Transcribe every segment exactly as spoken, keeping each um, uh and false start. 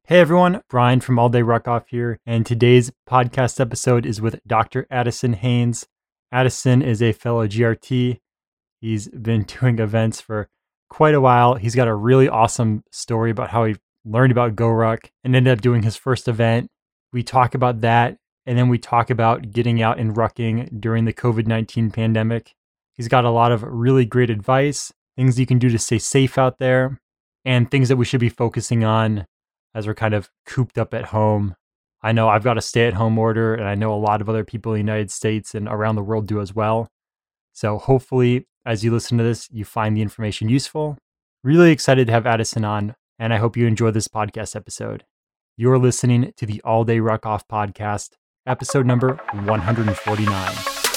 Hey everyone, Brian from All Day Ruck Off here, and today's podcast episode is with Doctor Addison Haynes. Addison is a fellow G R T. He's been doing events for quite a while. He's got a really awesome story about how he learned about GoRuck and ended up doing his first event. We talk about that, and then we talk about getting out and rucking during the covid nineteen pandemic. He's got a lot of really great advice, things you can do to stay safe out there, and things that we should be focusing on as we're kind of cooped up at home. I know I've got a stay-at-home order, and I know a lot of other people in the United States and around the world do as well. So hopefully, as you listen to this, you find the information useful. Really excited to have Addison on, and I hope you enjoy this podcast episode. You're listening to the All Day Ruck Off podcast, episode number one forty-nine.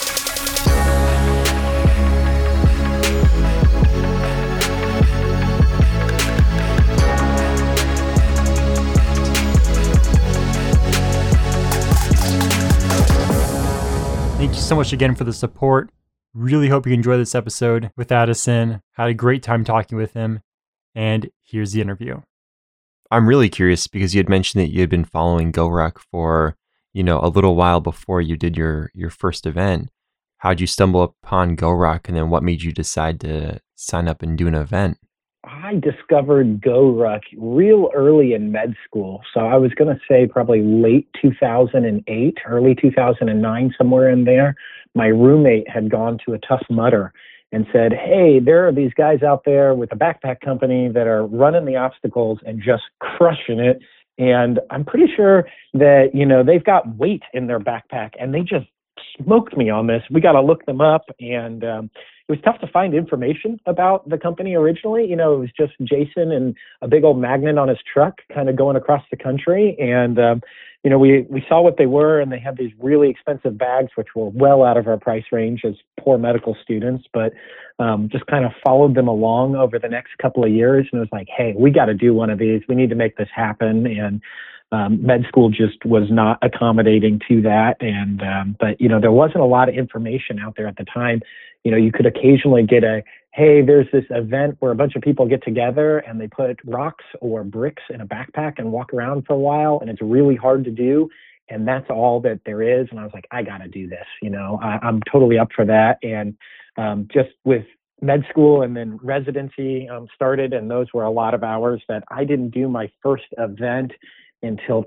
Thank you so much again for the support. Really hope you enjoy this episode with Addison. Had a great time talking with him. And here's the interview. I'm really curious because you had mentioned that you had been following GoRuck for, you know, a little while before you did your, your first event. How'd you stumble upon GoRuck, and then what made you decide to sign up and do an event? I discovered GoRuck real early in med school. So I was going to say probably late two thousand eight, early two thousand nine, somewhere in there. My roommate had gone to a Tough Mudder and said, hey, there are these guys out there with a backpack company that are running the obstacles and just crushing it. And I'm pretty sure that, you know, they've got weight in their backpack, and they just smoked me on this. We got to look them up. And um, it was tough to find information about the company originally. You know, it was just Jason and a big old magnet on his truck kind of going across the country. And, um, you know, we, we saw what they were, and they had these really expensive bags, which were well out of our price range as poor medical students, but um, just kind of followed them along over the next couple of years. And it was like, hey, we got to do one of these. We need to make this happen. And Um, med school just was not accommodating to that. And, um, but, you know, there wasn't a lot of information out there at the time. You know, you could occasionally get a, hey, there's this event where a bunch of people get together and they put rocks or bricks in a backpack and walk around for a while. And it's really hard to do. And that's all that there is. And I was like, I got to do this. You know, I, I'm totally up for that. And um, just with med school and then residency um, started, and those were a lot of hours that I didn't do my first event until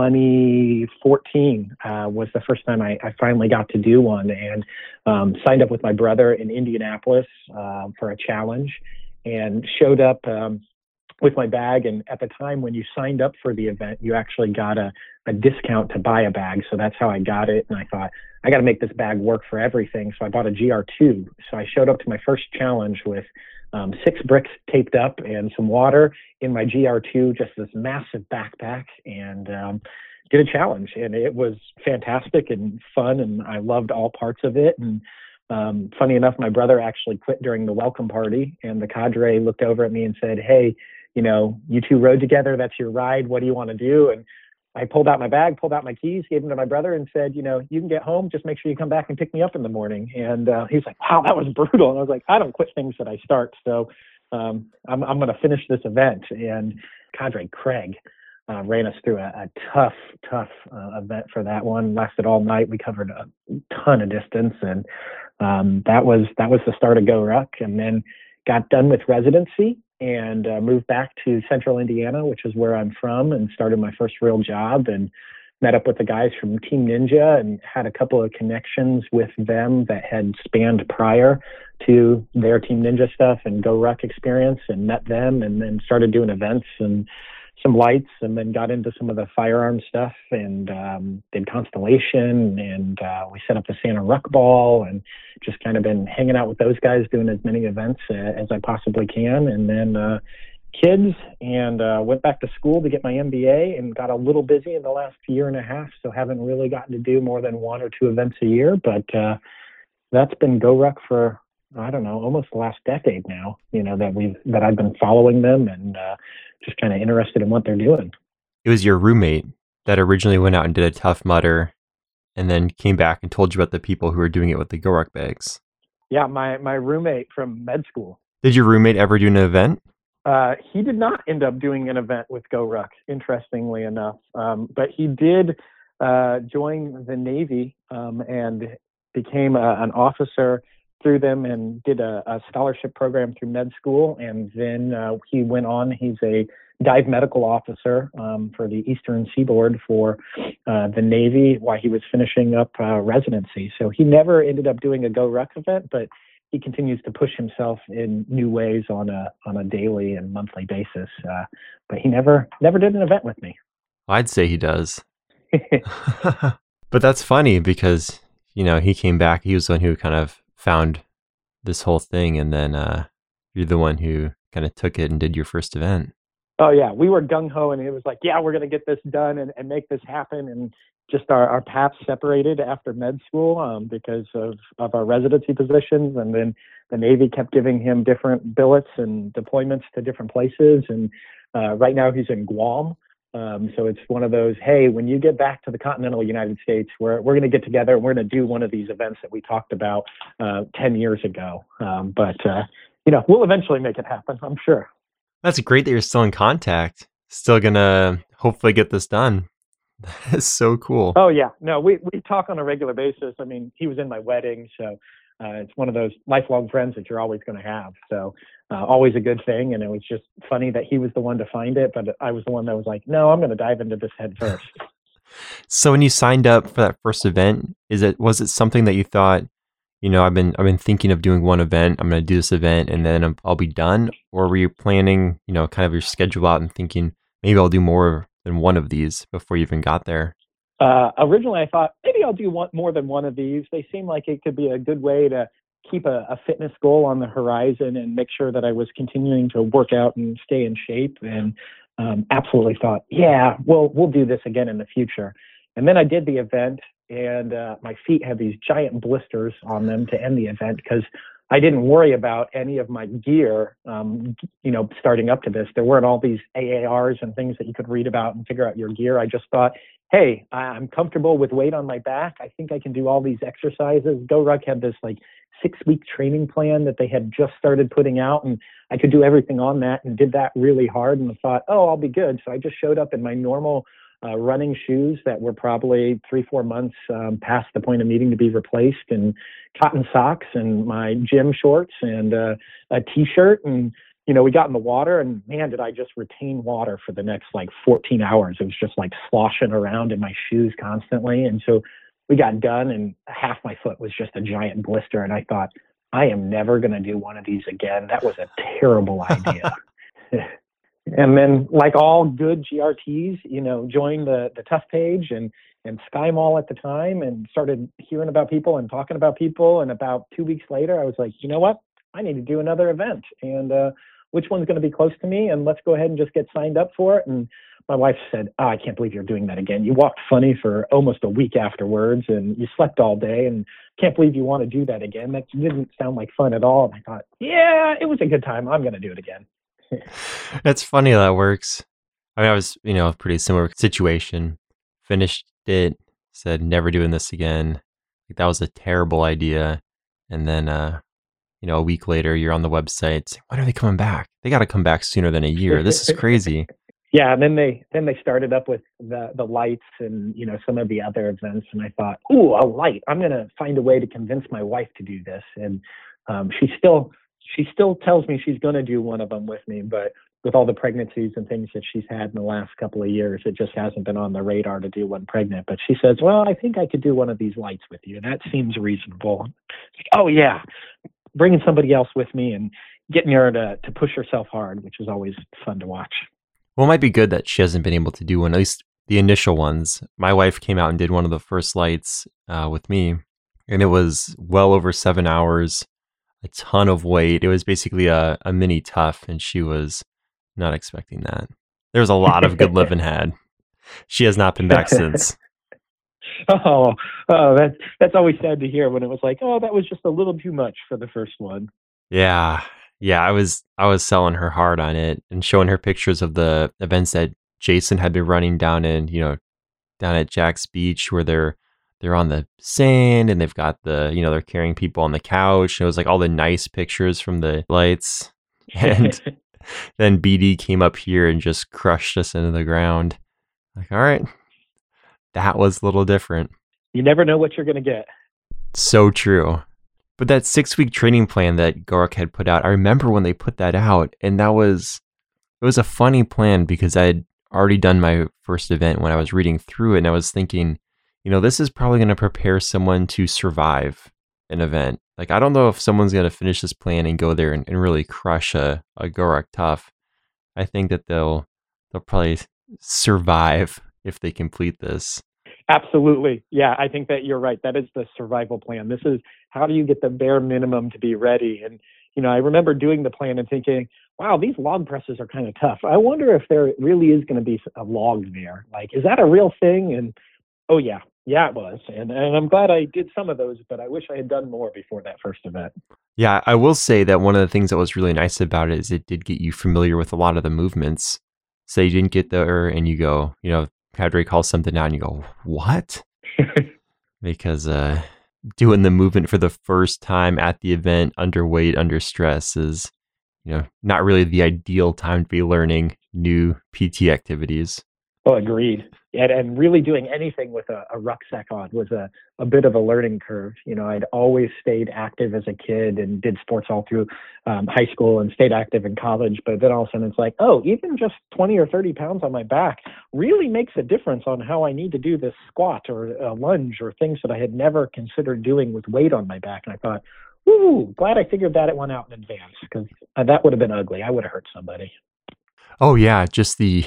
twenty fourteen uh, was the first time I, I finally got to do one, and um, signed up with my brother in Indianapolis uh, for a challenge, and showed up um, with my bag. And at the time when you signed up for the event, you actually got a, a discount to buy a bag. So that's how I got it. And I thought, I got to make this bag work for everything. So I bought a G R two. So I showed up to my first challenge with Um, six bricks taped up and some water in my G R two, just this massive backpack, and um, did a challenge. And it was fantastic and fun, and I loved all parts of it. And um, funny enough, my brother actually quit during the welcome party, and the cadre looked over at me and said, hey, you know, you two rode together. That's your ride. What do you want to do? And I pulled out my bag, pulled out my keys, gave them to my brother, and said, you know, you can get home. Just make sure you come back and pick me up in the morning. And uh, he's like, wow, that was brutal. And I was like, I don't quit things that I start. So um, I'm, I'm going to finish this event. And Cadre Craig uh, ran us through a, a tough, tough uh, event for that one. Lasted all night. We covered a ton of distance. And um, that was that was the start of GoRuck. And then got done with residency and uh, moved back to Central Indiana, which is where I'm from, and started my first real job, and met up with the guys from Team Ninja and had a couple of connections with them that had spanned prior to their Team Ninja stuff and GoRuck experience, and met them, and then started doing events and some lights, and then got into some of the firearm stuff, and um, did Constellation, and uh, we set up the Santa Ruck Ball, and just kind of been hanging out with those guys, doing as many events uh, as I possibly can. And then uh, kids, and uh, went back to school to get my M B A, and got a little busy in the last year and a half, so haven't really gotten to do more than one or two events a year. But uh, that's been GoRuck for, I don't know, almost the last decade now, you know, that we've, that I've been following them, and uh, just kind of interested in what they're doing. It was your roommate that originally went out and did a Tough Mudder, and then came back and told you about the people who were doing it with the GoRuck bags. Yeah, my, my roommate from med school. Did your roommate ever do an event? Uh, he did not end up doing an event with GoRuck, interestingly enough, um, but he did uh, join the Navy um, and became a, an officer through them and did a, a scholarship program through med school. And then uh, he went on, he's a dive medical officer um, for the Eastern Seaboard for uh, the Navy while he was finishing up uh, residency. So he never ended up doing a GoRuck event, but he continues to push himself in new ways on a on a daily and monthly basis. Uh, but he never never did an event with me. I'd say he does. But that's funny because, you know, he came back. He was the one who kind of found this whole thing. And then uh, you're the one who kind of took it and did your first event. Oh, yeah. We were gung-ho and it was like, yeah, we're going to get this done and, and make this happen. And just our, our paths separated after med school um, because of, of our residency positions. And then the Navy kept giving him different billets and deployments to different places. And uh, right now he's in Guam. Um, so it's one of those, hey, when you get back to the continental United States, we're, we're going to get together and we're going to do one of these events that we talked about uh, ten years ago. Um, but, uh, you know, we'll eventually make it happen, I'm sure. That's great that you're still in contact. Still going to hopefully get this done. That's so cool. Oh, yeah. No, we, we talk on a regular basis. I mean, he was in my wedding, so uh, it's one of those lifelong friends that you're always going to have. So uh, always a good thing. And it was just funny that he was the one to find it, but I was the one that was like, no, I'm going to dive into this head first. So when you signed up for that first event, is it was it something that you thought, you know, I've been I've been thinking of doing one event, I'm going to do this event and then I'm, I'll be done? Or were you planning, you know, kind of your schedule out and thinking maybe I'll do more than one of these before you even got there? Uh, originally, I thought maybe I'll do one, more than one of these. They seem like it could be a good way to keep a, a fitness goal on the horizon and make sure that I was continuing to work out and stay in shape. And um, absolutely thought, yeah, well, we'll do this again in the future. And then I did the event, and uh, my feet had these giant blisters on them to end the event because I didn't worry about any of my gear, um, you know, starting up to this. There weren't all these A A Rs and things that you could read about and figure out your gear. I just thought, hey, I'm comfortable with weight on my back. I think I can do all these exercises. GoRuck had this like six-week training plan that they had just started putting out, and I could do everything on that and did that really hard and thought, oh, I'll be good. So I just showed up in my normal uh, running shoes that were probably three, four months um, past the point of needing to be replaced, and cotton socks and my gym shorts and uh, a T-shirt. And, you know, we got in the water, and man, did I just retain water for the next like fourteen hours. It was just like sloshing around in my shoes constantly. And so we got done, and half my foot was just a giant blister. And I thought, I am never going to do one of these again. That was a terrible idea. And then, like all good G R Ts, you know, joined the, the Tough Page and, and Sky Mall at the time and started hearing about people and talking about people. And about two weeks later, I was like, you know what? I need to do another event. And uh, which one's going to be close to me? And let's go ahead and just get signed up for it. And my wife said, oh, I can't believe you're doing that again. You walked funny for almost a week afterwards, and you slept all day, and can't believe you want to do that again. That didn't sound like fun at all. And I thought, yeah, it was a good time. I'm going to do it again. That's funny how that works. I mean, I was, you know, a pretty similar situation. Finished it, said never doing this again. Like, that was a terrible idea. And then, uh, you know, a week later, you're on the website saying, when are they coming back? They got to come back sooner than a year. This is crazy. Yeah, and then they then they started up with the the lights and, you know, some of the other events, and I thought, ooh, a light! I'm gonna find a way to convince my wife to do this, and um, she still she still tells me she's gonna do one of them with me, but with all the pregnancies and things that she's had in the last couple of years, it just hasn't been on the radar to do one pregnant. But she says, well, I think I could do one of these lights with you, and that seems reasonable. Like, oh yeah, bringing somebody else with me and getting her to to push herself hard, which is always fun to watch. Well, it might be good that she hasn't been able to do one, at least the initial ones. My wife came out and did one of the first lights uh, with me, and it was well over seven hours, a ton of weight. It was basically a, a mini Tough, and she was not expecting that. There was a lot of good living had. She has not been back since. Oh, oh, that's that's always sad to hear when it was like, oh, that was just a little too much for the first one. Yeah. Yeah, I was I was selling her hard on it and showing her pictures of the events that Jason had been running down in, you know, down at Jack's Beach, where they're they're on the sand and they've got the, you know, they're carrying people on the couch. And it was like all the nice pictures from the lights. And then B D came up here and just crushed us into the ground. Like, all right, that was a little different. You never know what you're going to get. So true. But that six-week training plan that Gorak had put out, I remember when they put that out, and that was, it was a funny plan because I had already done my first event when I was reading through it, and I was thinking, you know, this is probably going to prepare someone to survive an event. Like, I don't know if someone's going to finish this plan and go there and, and really crush a, a Gorak Tough. I think that they'll they'll probably survive if they complete this. Absolutely. Yeah, I think that you're right. That is the survival plan. This is how do you get the bare minimum to be ready? And, you know, I remember doing the plan and thinking, wow, these log presses are kind of tough. I wonder if there really is going to be a log there. Like, is that a real thing? And, oh, yeah. Yeah, it was. And, and I'm glad I did some of those, but I wish I had done more before that first event. Yeah, I will say that one of the things that was really nice about it is it did get you familiar with a lot of the movements. So you didn't get there and you go, you know, Cadre calls something out and you go, what? Because uh, doing the movement for the first time at the event, underweight, under stress is, you know, not really the ideal time to be learning new P T activities. Oh, agreed. And, and really doing anything with a, a rucksack on was a, a bit of a learning curve. You know, I'd always stayed active as a kid and did sports all through um, high school and stayed active in college. But then all of a sudden it's like, oh, even just twenty or thirty pounds on my back really makes a difference on how I need to do this squat or a lunge or things that I had never considered doing with weight on my back. And I thought, ooh, glad I figured that one out in advance because that would have been ugly. I would have hurt somebody. Oh, yeah. Just the...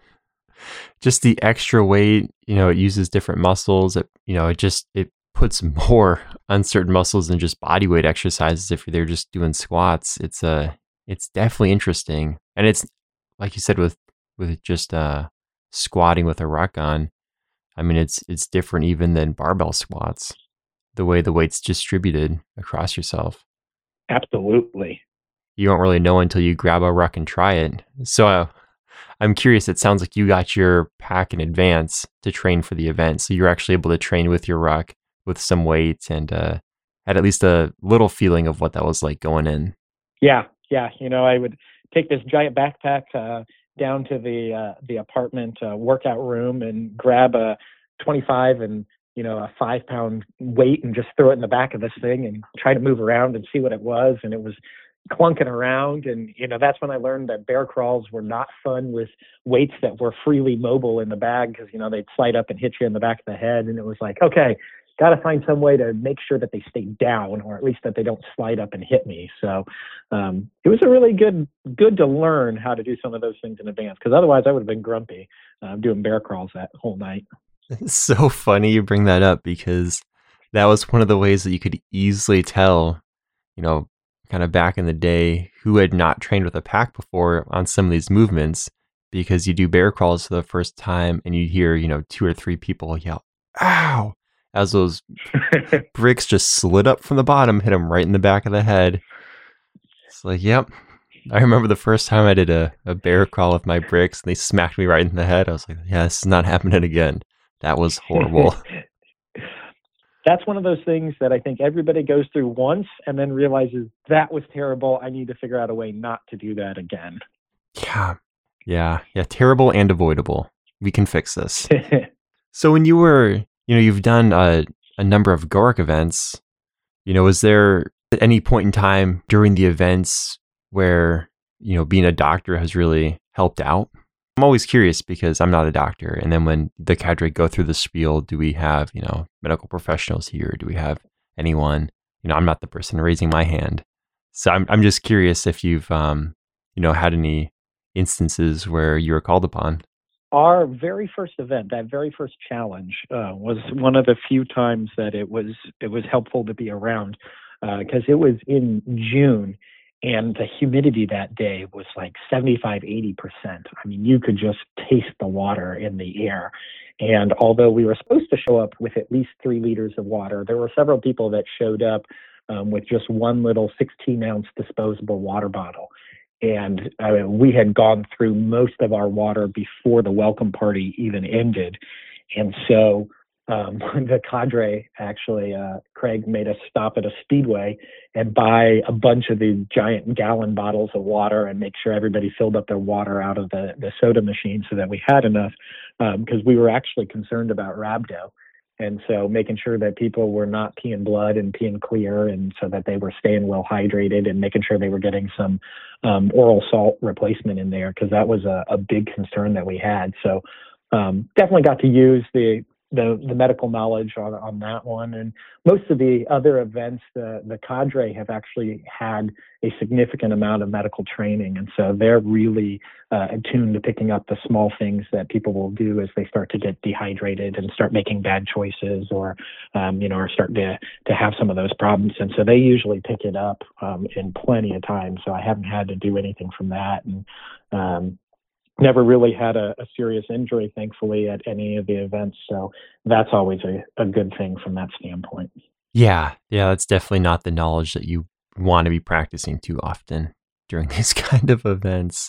Just the extra weight, you know, it uses different muscles. It, you know, it just, it puts more on certain muscles than just body weight exercises. If they're just doing squats, it's a, uh, it's definitely interesting. And it's, like you said, with, with just, uh, squatting with a ruck on, I mean, it's, it's different even than barbell squats, the way the weight's distributed across yourself. Absolutely. You don't really know until you grab a ruck and try it. So, uh, I'm curious, it sounds like you got your pack in advance to train for the event. So you're actually able to train with your ruck with some weight and uh, had at least a little feeling of what that was like going in. Yeah, yeah. You know, I would take this giant backpack uh, down to the uh, the apartment uh, workout room and grab a twenty-five and, you know, a five pound weight and just throw it in the back of this thing and try to move around and see what it was. And it was clunking around. And, you know, that's when I learned that bear crawls were not fun with weights that were freely mobile in the bag because, you know, they'd slide up and hit you in the back of the head. And it was like, okay, got to find some way to make sure that they stay down or at least that they don't slide up and hit me. So um, it was a really good, good to learn how to do some of those things in advance because otherwise I would have been grumpy uh, doing bear crawls that whole night. It's so funny you bring that up because that was one of the ways that you could easily tell, you know, kind of back in the day, who had not trained with a pack before on some of these movements, because you do bear crawls for the first time and you hear, you know, two or three people yell, ow, as those bricks just slid up from the bottom, hit them right in the back of the head. It's like, yep. I remember the first time I did a, a bear crawl with my bricks and they smacked me right in the head. I was like, yeah, this is not happening again. That was horrible. That's one of those things that I think everybody goes through once and then realizes that was terrible. I need to figure out a way not to do that again. Yeah. Yeah. Yeah. Terrible and avoidable. We can fix this. So when you were, you know, you've done a, a number of Gorak events, you know, was there at any point in time during the events where, you know, being a doctor has really helped out? I'm always curious because I'm not a doctor. And then when the cadre go through the spiel, do we have, you know, medical professionals here? Do we have anyone? You know, I'm not the person raising my hand. So I'm I'm just curious if you've, um, you know, had any instances where you were called upon. Our very first event, that very first challenge, uh, was one of the few times that it was it was helpful to be around because uh, it was in June. And the humidity that day was like seventy-five, eighty percent. I mean, you could just taste the water in the air. And although we were supposed to show up with at least three liters of water, there were several people that showed up um, with just one little sixteen ounce disposable water bottle. And uh, we had gone through most of our water before the welcome party even ended. And so um, the cadre actually, uh, Craig made us stop at a speedway and buy a bunch of these giant gallon bottles of water and make sure everybody filled up their water out of the, the soda machine so that we had enough, because um, we were actually concerned about rhabdo. And so making sure that people were not peeing blood and peeing clear, and so that they were staying well hydrated, and making sure they were getting some um, oral salt replacement in there, because that was a, a big concern that we had. So um, definitely got to use the the, the medical knowledge on, on that one. And most of the other events, the, the cadre have actually had a significant amount of medical training. And so they're really uh, attuned to picking up the small things that people will do as they start to get dehydrated and start making bad choices, or, um, you know, are starting to, to have some of those problems. And so they usually pick it up um, in plenty of time. So I haven't had to do anything from that. And, um, never really had a, a serious injury, thankfully, at any of the events. So that's always a, a good thing from that standpoint. Yeah. Yeah. That's definitely not the knowledge that you want to be practicing too often during these kind of events.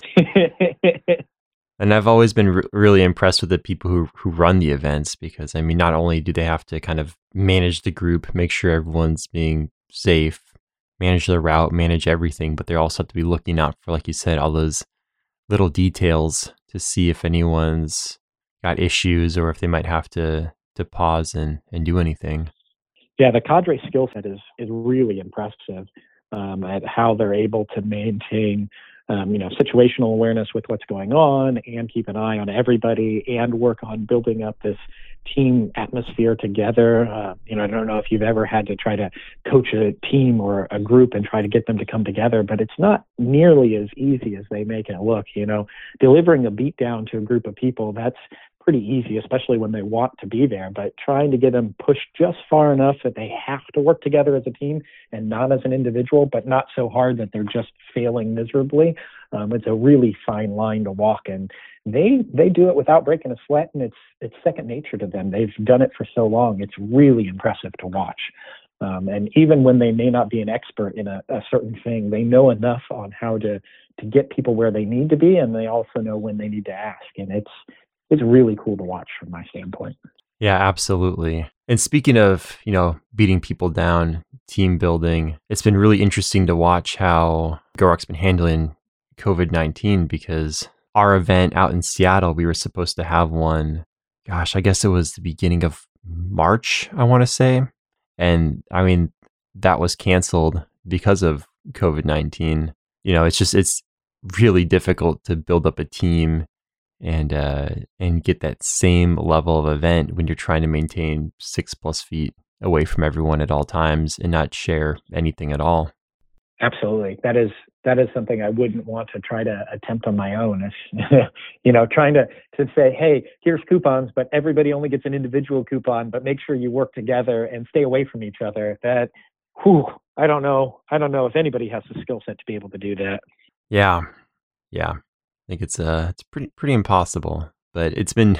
And I've always been re- really impressed with the people who, who run the events, because, I mean, not only do they have to kind of manage the group, make sure everyone's being safe, manage the route, manage everything, but they also have to be looking out for, like you said, all those little details to see if anyone's got issues or if they might have to to pause and, and do anything. Yeah, the cadre skill set is is really impressive um, at how they're able to maintain um, you know, situational awareness with what's going on, and keep an eye on everybody, and work on building up this team atmosphere together. Uh, you know, I don't know if you've ever had to try to coach a team or a group and try to get them to come together, but it's not nearly as easy as they make it look. You know, delivering a beat down to a group of people, that's pretty easy, especially when they want to be there, but trying to get them pushed just far enough that they have to work together as a team and not as an individual, but not so hard that they're just failing miserably. Um, it's a really fine line to walk, and they they do it without breaking a sweat, and it's it's second nature to them. They've done it for so long. It's really impressive to watch. Um, and even when they may not be an expert in a, a certain thing, they know enough on how to to get people where they need to be, and they also know when they need to ask. And it's it's really cool to watch from my standpoint. Yeah, absolutely. And speaking of, you know, beating people down, team building, it's been really interesting to watch how GoRuck's been handling COVID nineteen, because our event out in Seattle, we were supposed to have one, gosh, I guess it was the beginning of March, I want to say. And I mean, that was canceled because of COVID nineteen. You know, it's just, it's really difficult to build up a team and uh, and get that same level of event when you're trying to maintain six plus feet away from everyone at all times and not share anything at all. Absolutely. That is that is something I wouldn't want to try to attempt on my own. It's, you know, trying to, to say, hey, here's coupons, but everybody only gets an individual coupon, but make sure you work together and stay away from each other. That, whew, I don't know. I don't know if anybody has the skill set to be able to do that. Yeah. Yeah. I think it's uh it's pretty pretty impossible, but it's been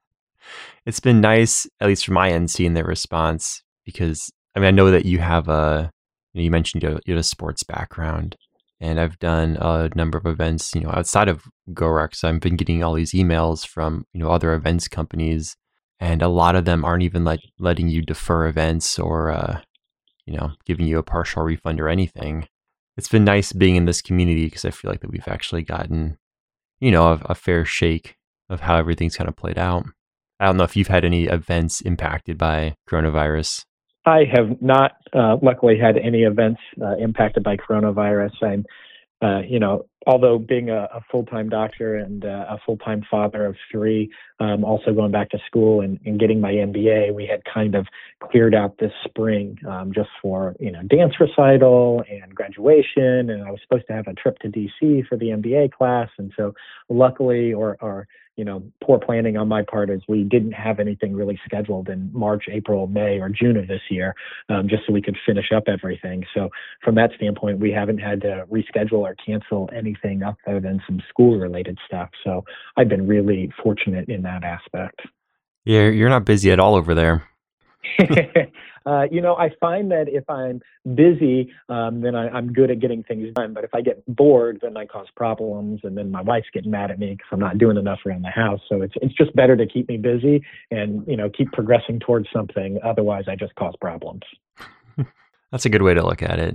it's been nice, at least from my end, seeing their response, because I mean, I know that you have a, you know, you mentioned you have, you have a sports background, and I've done a number of events, you know, outside of GoRuck. So I've been getting all these emails from, you know, other events companies, and a lot of them aren't even let, letting you defer events or, uh, you know, giving you a partial refund or anything. It's been nice being in this community, because I feel like that we've actually gotten, you know, a, a fair shake of how everything's kind of played out. I don't know if you've had any events impacted by coronavirus. I have not, uh, luckily, had any events uh, impacted by coronavirus. I'm, uh, you know, although being a, a full-time doctor and uh, a full-time father of three, um, also going back to school and, and getting my M B A, we had kind of cleared out this spring um, just for, you know, dance recital and graduation. And I was supposed to have a trip to D C for the M B A class. And so luckily, or, or you know, poor planning on my part, is we didn't have anything really scheduled in March, April, May, or June of this year, um, just so we could finish up everything. So from that standpoint, we haven't had to reschedule or cancel anything other than some school-related stuff. So I've been really fortunate in that aspect. Yeah, you're not busy at all over there. uh, you know, I find that if I'm busy, um, then I, I'm good at getting things done. But if I get bored, then I cause problems, and then my wife's getting mad at me because I'm not doing enough around the house. So it's it's just better to keep me busy and you know keep progressing towards something. Otherwise, I just cause problems. That's a good way to look at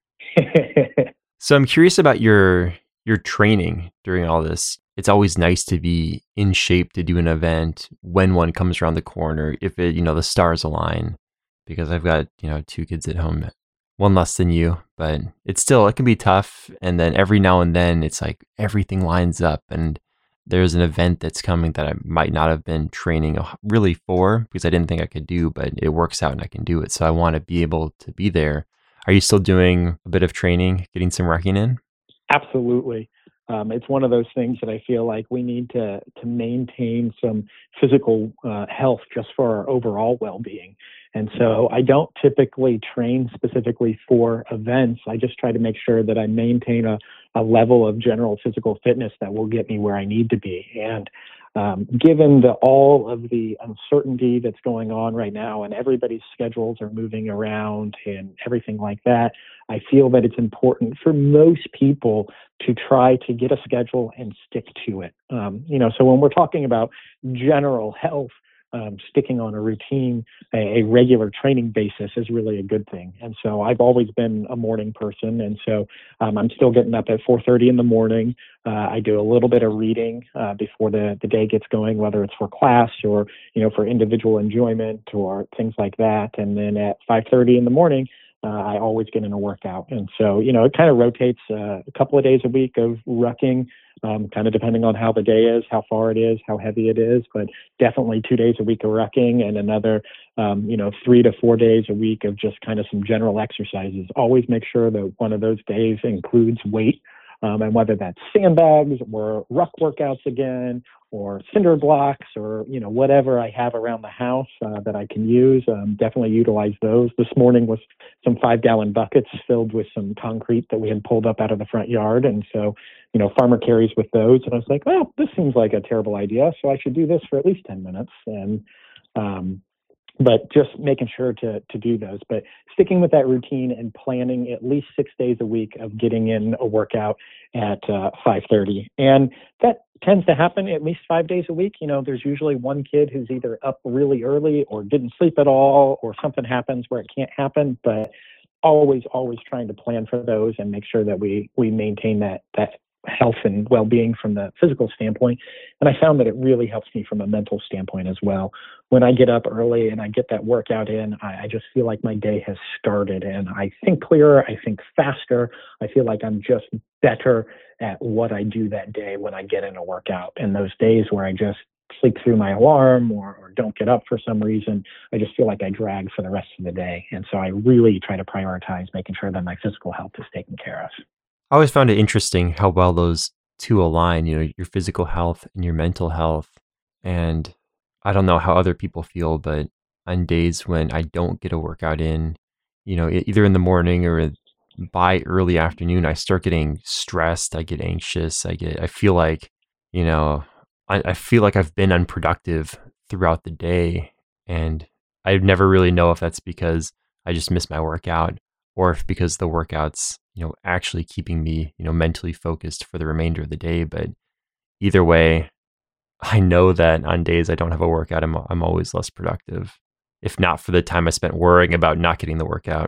it. So I'm curious about your your training during all this. It's always nice to be in shape to do an event when one comes around the corner, if it, you know, the stars align, because I've got, you know, two kids at home, one less than you, but it's still, it can be tough. And then every now and then it's like everything lines up and there's an event that's coming that I might not have been training really for because I didn't think I could do, but it works out and I can do it. So I want to be able to be there. Are you still doing a bit of training, getting some rucking in? Absolutely. Um, it's one of those things that I feel like we need to to maintain some physical uh, health just for our overall well-being. And so I don't typically train specifically for events. I just try to make sure that I maintain a, a level of general physical fitness that will get me where I need to be. And um, given the, all of the uncertainty that's going on right now and everybody's schedules are moving around and everything like that, I feel that it's important for most people to try to get a schedule and stick to it. Um, you know, so when we're talking about general health, um, sticking on a routine, a, a regular training basis is really a good thing. And so I've always been a morning person. And so um, I'm still getting up at four thirty in the morning. Uh, I do a little bit of reading uh, before the, the day gets going, whether it's for class or, you know, for individual enjoyment or things like that. And then at five thirty in the morning, Uh, I always get in a workout. And so, you know, it kind of rotates uh, a couple of days a week of rucking, um, kind of depending on how the day is, how far it is, how heavy it is, but definitely two days a week of rucking and another, um, you know, three to four days a week of just kind of some general exercises. Always make sure that one of those days includes weight. Um, and whether that's sandbags or ruck workouts again, or cinder blocks, or you know whatever I have around the house uh, that I can use, um, definitely utilize those. This morning was some five-gallon buckets filled with some concrete that we had pulled up out of the front yard, and so you know farmer carries with those. And I was like, well, this seems like a terrible idea, so I should do this for at least ten minutes. And um, but just making sure to to do those, but sticking with that routine and planning at least six days a week of getting in a workout at uh, five thirty. And that tends to happen at least five days a week. You know, there's usually one kid who's either up really early or didn't sleep at all, or something happens where it can't happen, but always, always trying to plan for those and make sure that we we maintain that that health and well-being from the physical standpoint. And I found that it really helps me from a mental standpoint as well. When I get up early and I get that workout in, I, I just feel like my day has started and I think clearer, I think faster. I feel like I'm just better at what I do that day when I get in a workout. And those days where I just sleep through my alarm or, or don't get up for some reason, I just feel like I drag for the rest of the day. And so I really try to prioritize making sure that my physical health is taken care of. I always found it interesting how well those two align, you know, your physical health and your mental health. And I don't know how other people feel, but on days when I don't get a workout in, you know, e- either in the morning or by early afternoon, I start getting stressed. I get anxious. I get, I feel like, you know, I, I feel like I've been unproductive throughout the day. And I never really know if that's because I just missed my workout or if because the workout's, you know, actually keeping me, you know, mentally focused for the remainder of the day. But either way, I know that on days I don't have a workout, I'm I'm always less productive, if not for the time I spent worrying about not getting the workout.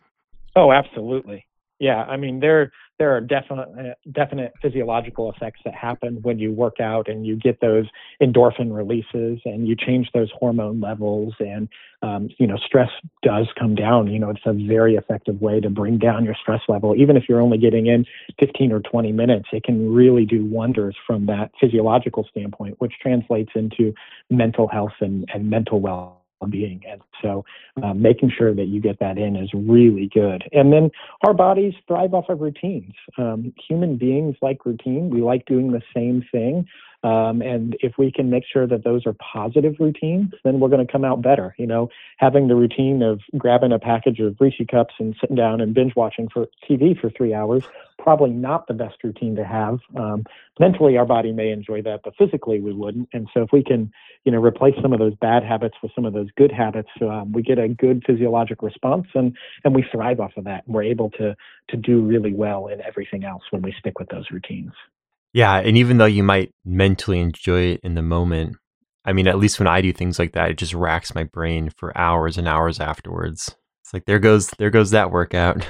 Oh, absolutely. Yeah, I mean there there are definite uh, definite physiological effects that happen when you work out and you get those endorphin releases and you change those hormone levels and um, you know stress does come down. You know it's a very effective way to bring down your stress level. Even if you're only getting in fifteen or twenty minutes, it can really do wonders from that physiological standpoint, which translates into mental health and, and mental well being. And so uh, making sure that you get that in is really good. And then our bodies thrive off of routines. Um, human beings like routine. We like doing the same thing. Um, and if we can make sure that those are positive routines, then we're going to come out better. You know, having the routine of grabbing a package of Reese's Cups and sitting down and binge watching for T V for three hours, probably not the best routine to have. Um, mentally, our body may enjoy that, but physically we wouldn't. And so if we can, you know, replace some of those bad habits with some of those good habits, um, we get a good physiologic response, and and we thrive off of that. We're able to to do really well in everything else when we stick with those routines. Yeah, and even though you might mentally enjoy it in the moment, I mean, at least when I do things like that, it just racks my brain for hours and hours afterwards. It's like there goes there goes that workout.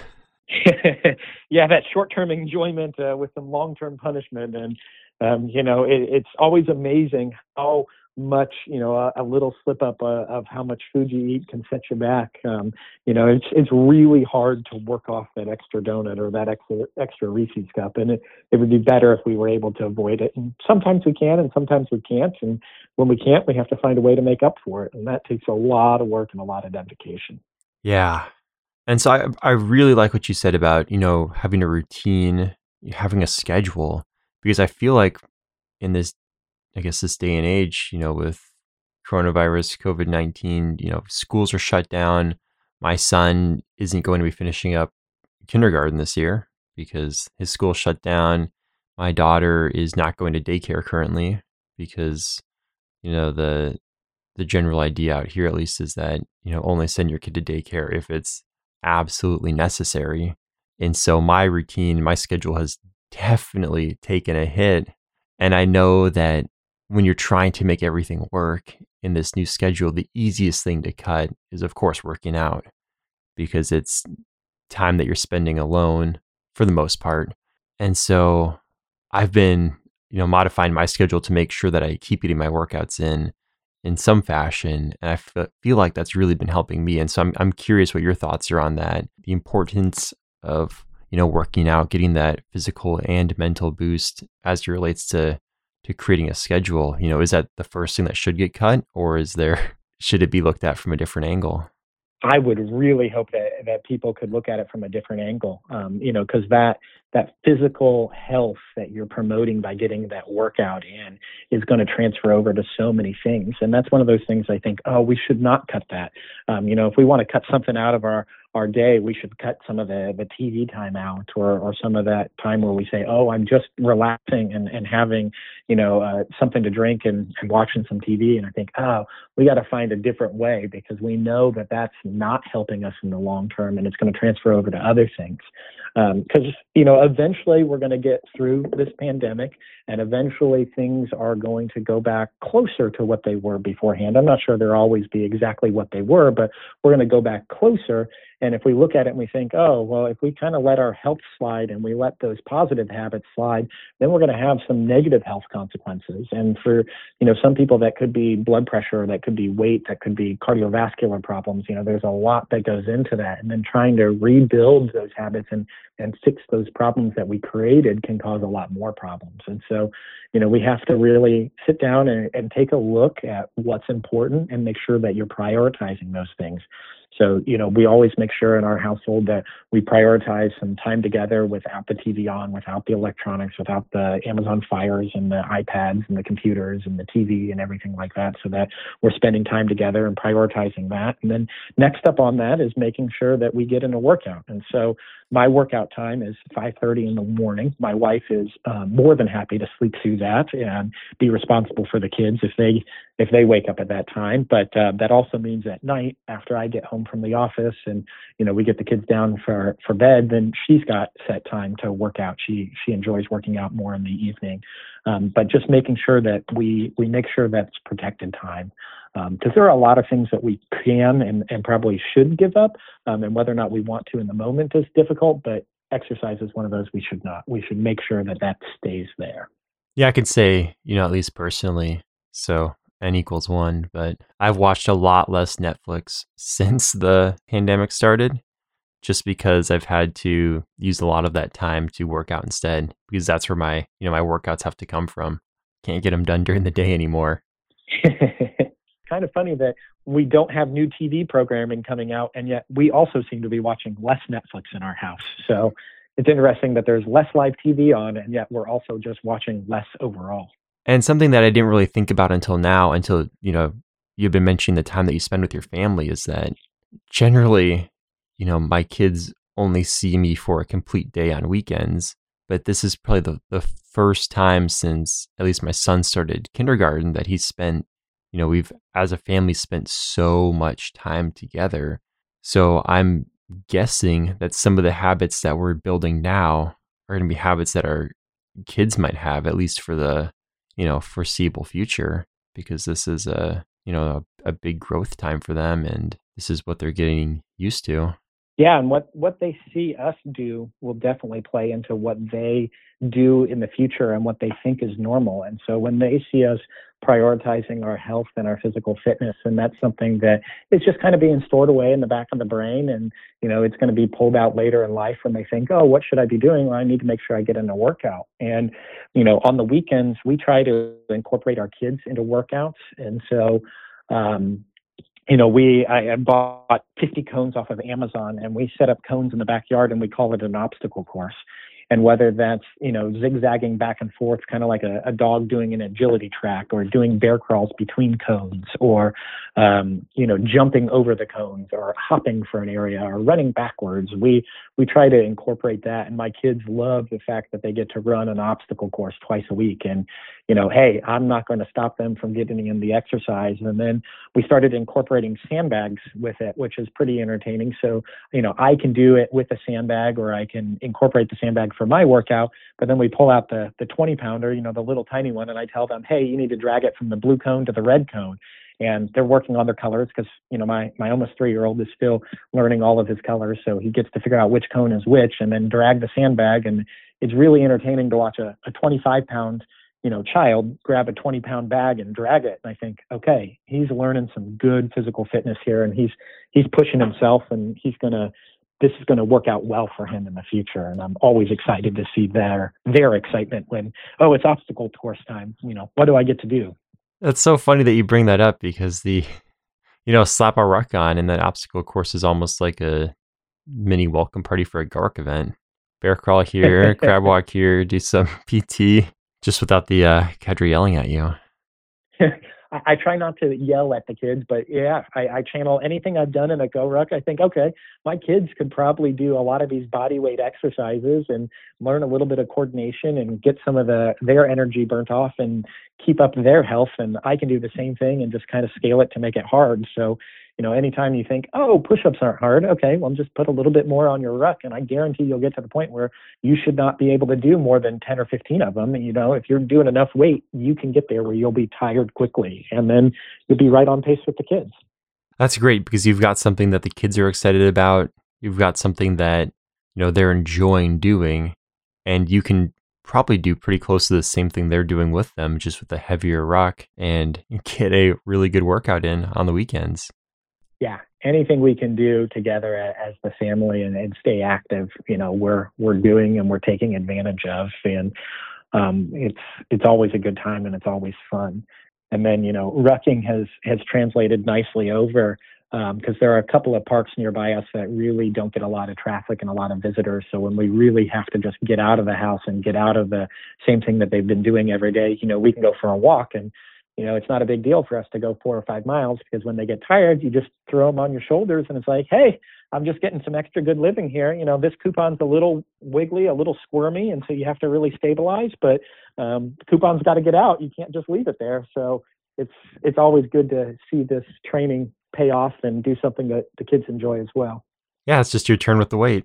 Yeah, that short-term enjoyment uh, with some long-term punishment, and um, you know, it, it's always amazing how much, you know, a, a little slip up uh, of how much food you eat can set you back. Um, you know, it's it's really hard to work off that extra donut or that extra extra Reese's cup, and it, it would be better if we were able to avoid it. And sometimes we can, and sometimes we can't. And when we can't, we have to find a way to make up for it, and that takes a lot of work and a lot of dedication. Yeah. And so I I really like what you said about, you know, having a routine, having a schedule, because I feel like in this, I guess this day and age, you know, with coronavirus, COVID nineteen, you know, schools are shut down. My son isn't going to be finishing up kindergarten this year because his school shut down. My daughter is not going to daycare currently because, you know, the the general idea out here at least is that, you know, only send your kid to daycare if it's absolutely necessary. And so my routine, my schedule has definitely taken a hit. And I know that when you're trying to make everything work in this new schedule, the easiest thing to cut is, of course, working out, because it's time that you're spending alone for the most part. And so I've been, you know, modifying my schedule to make sure that I keep getting my workouts in in some fashion. And I f- feel like that's really been helping me. And so I'm, I'm curious what your thoughts are on that, the importance of, you know, working out, getting that physical and mental boost as it relates to, to creating a schedule. You know, is that the first thing that should get cut, or is there, should it be looked at from a different angle? I would really hope that, that people could look at it from a different angle, um, you know, because that that physical health that you're promoting by getting that workout in is going to transfer over to so many things. And that's one of those things I think, oh, we should not cut that. Um, you know, if we want to cut something out of our, our day, we should cut some of the, the T V time out, or, or some of that time where we say, oh, I'm just relaxing and, and having, you know, uh, something to drink and, and watching some T V. And I think, oh, we got to find a different way, because we know that that's not helping us in the long term, and it's going to transfer over to other things. Because, um, you know, eventually we're going to get through this pandemic, and eventually things are going to go back closer to what they were beforehand. I'm not sure they'll always be exactly what they were, but we're going to go back closer. And if we look at it and we think, oh, well, if we kind of let our health slide and we let those positive habits slide, then we're going to have some negative health consequences. And for, you know, some people that could be blood pressure, that could be weight, that could be cardiovascular problems. You know, there's a lot that goes into that. And then trying to rebuild those habits and, and fix those problems that we created can cause a lot more problems. And so, you know, we have to really sit down and, and take a look at what's important and make sure that you're prioritizing those things. So, you know, we always make sure in our household that we prioritize some time together without the T V on, without the electronics, without the Amazon Fires and the iPads and the computers and the T V and everything like that, so that we're spending time together and prioritizing that. And then next up on that is making sure that we get in a workout. And so my workout time is five thirty in the morning. My wife is uh, more than happy to sleep through that and be responsible for the kids if they if they wake up at that time. But uh, that also means at night, after I get home from the office and, you know, we get the kids down for, for bed, then she's got set time to work out. She she enjoys working out more in the evening. Um, but just making sure that we we make sure that's protected time. Because um, there are a lot of things that we can and, and probably should give up, um, and whether or not we want to in the moment is difficult, but exercise is one of those we should not. We should make sure that that stays there. Yeah, I could say, you know, at least personally, so N equals one, but I've watched a lot less Netflix since the pandemic started, just because I've had to use a lot of that time to work out instead, because that's where my, you know, my workouts have to come from. Can't get them done during the day anymore. Kind of funny that we don't have new T V programming coming out, and yet we also seem to be watching less Netflix in our house. So it's interesting that there's less live T V on, and yet we're also just watching less overall. And something that I didn't really think about until now, until, you know, you've been mentioning the time that you spend with your family, is that generally, you know, my kids only see me for a complete day on weekends. But this is probably the, the first time since at least my son started kindergarten that he's spent, you know, we've as a family spent so much time together. So I'm guessing that some of the habits that we're building now are going to be habits that our kids might have, at least for the, you know, foreseeable future, because this is a, you know, a, a big growth time for them, and this is what they're getting used to. Yeah, and what, what they see us do will definitely play into what they do in the future and what they think is normal. And so when they see us prioritizing our health and our physical fitness, and that's something that is just kind of being stored away in the back of the brain, and you know it's going to be pulled out later in life when they think, oh, what should I be doing? Well, I need to make sure I get in a workout. And you know on the weekends we try to incorporate our kids into workouts, and so um, you know, we I bought fifty cones off of Amazon, and we set up cones in the backyard, and we call it an obstacle course. And whether that's, you know, zigzagging back and forth, kind of like a, a dog doing an agility track, or doing bear crawls between cones, or, um, you know, jumping over the cones, or hopping for an area, or running backwards, we we try to incorporate that. And my kids love the fact that they get to run an obstacle course twice a week. And, you know, hey, I'm not going to stop them from getting in the exercise. And then we started incorporating sandbags with it, which is pretty entertaining. So, you know, I can do it with a sandbag, or I can incorporate the sandbag for my workout, but then we pull out the the twenty pounder, you know, the little tiny one, and I tell them, hey, you need to drag it from the blue cone to the red cone. And they're working on their colors because, you know, my, my almost three-year-old is still learning all of his colors. So he gets to figure out which cone is which, and then drag the sandbag. And it's really entertaining to watch a, a twenty-five pound, you know, child grab a twenty pound bag and drag it. And I think, okay, he's learning some good physical fitness here, and he's, he's pushing himself, and he's going to, this is going to work out well for him in the future. And I'm always excited to see their, their excitement when, oh, it's obstacle course time. You know, what do I get to do? That's so funny that you bring that up, because the, you know, slap a ruck on and that obstacle course is almost like a mini welcome party for a Gark event. Bear crawl here, crab walk here, do some P T, just without the uh, cadre yelling at you. I, I try not to yell at the kids, but yeah, I, I channel anything I've done in a GoRuck. I think, okay, my kids could probably do a lot of these body weight exercises and learn a little bit of coordination and get some of the their energy burnt off and keep up their health. And I can do the same thing and just kind of scale it to make it hard. So, you know, anytime you think, oh, push-ups aren't hard, okay, well, just put a little bit more on your ruck, and I guarantee you'll get to the point where you should not be able to do more than ten or fifteen of them. And, you know, if you're doing enough weight, you can get there where you'll be tired quickly, and then you'll be right on pace with the kids. That's great, because you've got something that the kids are excited about. You've got something that, you know, they're enjoying doing, and you can probably do pretty close to the same thing they're doing with them, just with a heavier ruck, and get a really good workout in on the weekends. Yeah, anything we can do together as the family and, and stay active, you know, we're we're doing and we're taking advantage of, and um, it's it's always a good time and it's always fun. And then, you know, rucking has has translated nicely over because um, there are a couple of parks nearby us that really don't get a lot of traffic and a lot of visitors. So when we really have to just get out of the house and get out of the same thing that they've been doing every day, you know, we can go for a walk. And you know, it's not a big deal for us to go four or five miles because when they get tired, you just throw them on your shoulders and it's like, hey, I'm just getting some extra good living here. You know, this coupon's a little wiggly, a little squirmy, and so you have to really stabilize, but um, the coupon's got to get out. You can't just leave it there. So it's it's always good to see this training pay off and do something that the kids enjoy as well. Yeah, it's just your turn with the weight.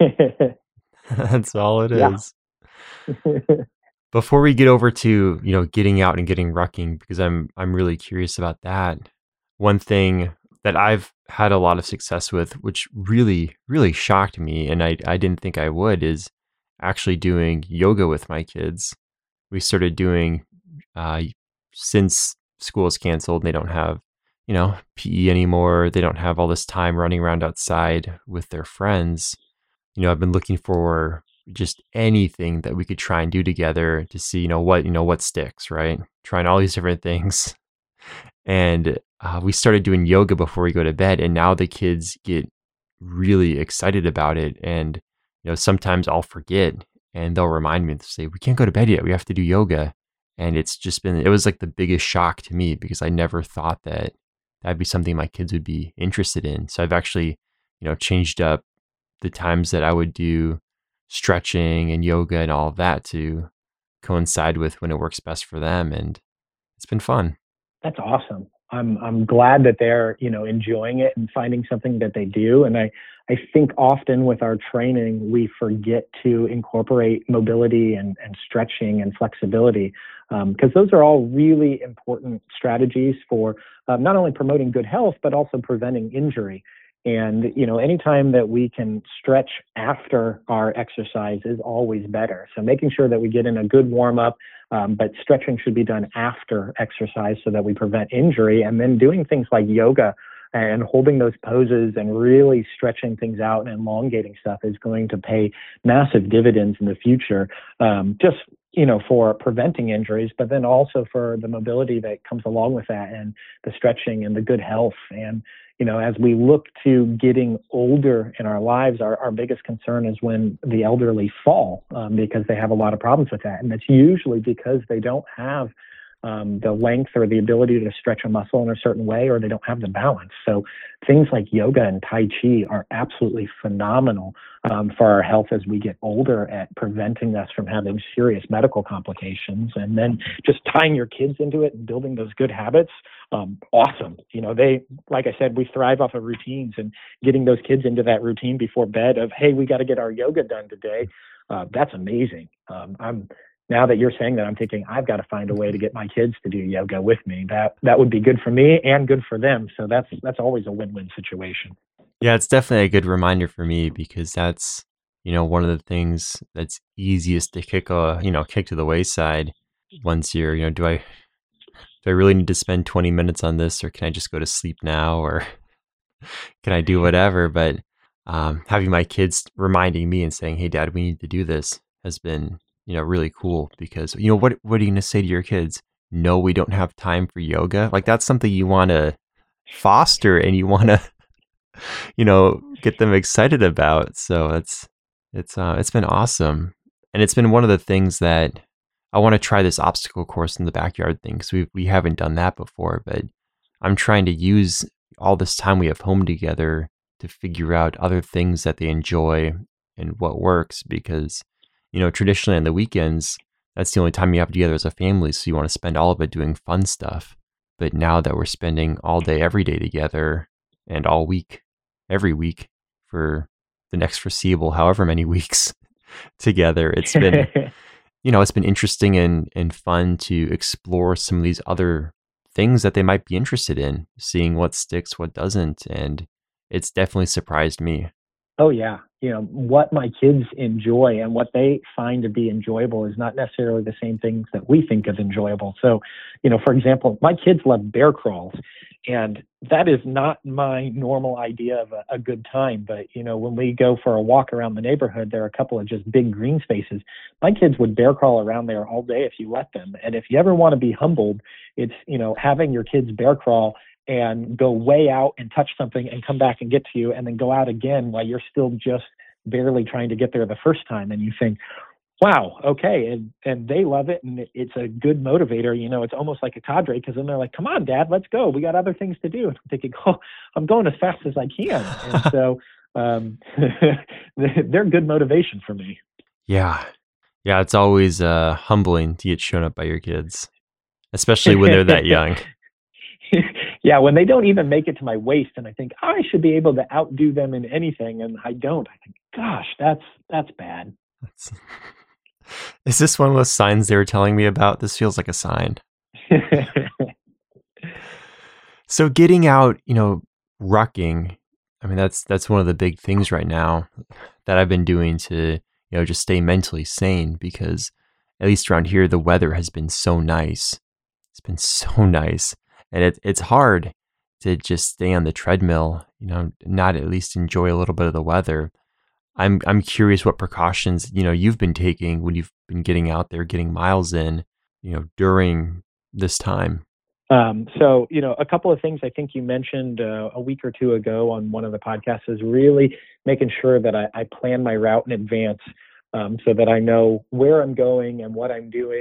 That's all it is. Before we get over to, you know, getting out and getting rucking, because I'm I'm really curious about that. One thing that I've had a lot of success with, which really, really shocked me, and I, I didn't think I would, is actually doing yoga with my kids. We started doing, uh, since school is canceled, they don't have, you know, P E anymore. They don't have all this time running around outside with their friends. You know, I've been looking for just anything that we could try and do together to see, you know, what, you know, what sticks, right? Trying all these different things. And uh, we started doing yoga before we go to bed. And now the kids get really excited about it. And, you know, sometimes I'll forget and they'll remind me to say, we can't go to bed yet. We have to do yoga. And it's just been, it was like the biggest shock to me because I never thought that that'd be something my kids would be interested in. So I've actually, you know, changed up the times that I would do stretching and yoga and all of that to coincide with when it works best for them. And it's been fun. That's awesome. I'm I'm glad that they're, you know, enjoying it and finding something that they do. And I, I think often with our training, we forget to incorporate mobility and, and stretching and flexibility, because um, those are all really important strategies for um, not only promoting good health, but also preventing injury. And, you know, anytime that we can stretch after our exercise is always better. So making sure that we get in a good warm up, um, but stretching should be done after exercise so that we prevent injury. And then doing things like yoga and holding those poses and really stretching things out and elongating stuff is going to pay massive dividends in the future. Um, just, you know, for preventing injuries, but then also for the mobility that comes along with that and the stretching and the good health. And, you know, as we look to getting older in our lives, our, our biggest concern is when the elderly fall um, because they have a lot of problems with that. And that's usually because they don't have um, the length or the ability to stretch a muscle in a certain way, or they don't have the balance. So things like yoga and Tai Chi are absolutely phenomenal um, for our health as we get older at preventing us from having serious medical complications. And then just tying your kids into it and building those good habits. Um, awesome. You know, they, like I said, we thrive off of routines, and getting those kids into that routine before bed of, hey, we got to get our yoga done today. Uh, that's amazing. Um, I'm now that you're saying that, I'm thinking I've got to find a way to get my kids to do yoga with me. That, that would be good for me and good for them. So that's, that's always a win-win situation. Yeah, it's definitely a good reminder for me because that's, you know, one of the things that's easiest to kick a, you know, kick to the wayside once you're, you know, do I, do I really need to spend twenty minutes on this, or can I just go to sleep now, or can I do whatever? But um, having my kids reminding me and saying, "Hey, Dad, we need to do this," has been, you know, really cool because, you know, what what are you going to say to your kids? No, we don't have time for yoga. Like that's something you want to foster and you want to, you know, get them excited about. So it's it's uh, it's been awesome, and it's been one of the things that I want to try this obstacle course in the backyard thing because we we haven't done that before. But I'm trying to use all this time we have home together to figure out other things that they enjoy and what works, because, you know, traditionally on the weekends, that's the only time you have together as a family. So you want to spend all of it doing fun stuff. But now that we're spending all day, every day together and all week, every week for the next foreseeable, however many weeks together, it's been, you know, it's been interesting and, and fun to explore some of these other things that they might be interested in, seeing what sticks, what doesn't. And it's definitely surprised me. Oh, yeah. You know, what my kids enjoy and what they find to be enjoyable is not necessarily the same things that we think of enjoyable. So, you know, for example, my kids love bear crawls, and that is not my normal idea of a, a good time. But, you know, when we go for a walk around the neighborhood, there are a couple of just big green spaces. My kids would bear crawl around there all day if you let them. And if you ever want to be humbled, it's, you know, having your kids bear crawl and go way out and touch something and come back and get to you, and then go out again while you're still just barely trying to get there the first time. And you think, wow, okay. And, and they love it. And it's a good motivator. You know, it's almost like a cadre, because then they're like, come on, Dad, let's go. We got other things to do. And I'm thinking, oh, I'm going as fast as I can. And so um, they're good motivation for me. Yeah. Yeah. It's always uh, humbling to get shown up by your kids, especially when they're that young. Yeah, when they don't even make it to my waist, and I think, oh, I should be able to outdo them in anything, and I don't. I think, gosh, that's that's bad. That's... Is this one of those signs they were telling me about? This feels like a sign. So getting out, you know, rucking, I mean, that's that's one of the big things right now that I've been doing to, you know, just stay mentally sane, because at least around here, the weather has been so nice. It's been so nice. And it, it's hard to just stay on the treadmill, you know, not at least enjoy a little bit of the weather. I'm I'm curious what precautions, you know, you've been taking when you've been getting out there, getting miles in, you know, during this time. Um, so, you know, a couple of things I think you mentioned uh, a week or two ago on one of the podcasts is really making sure that I, I plan my route in advance um, so that I know where I'm going and what I'm doing.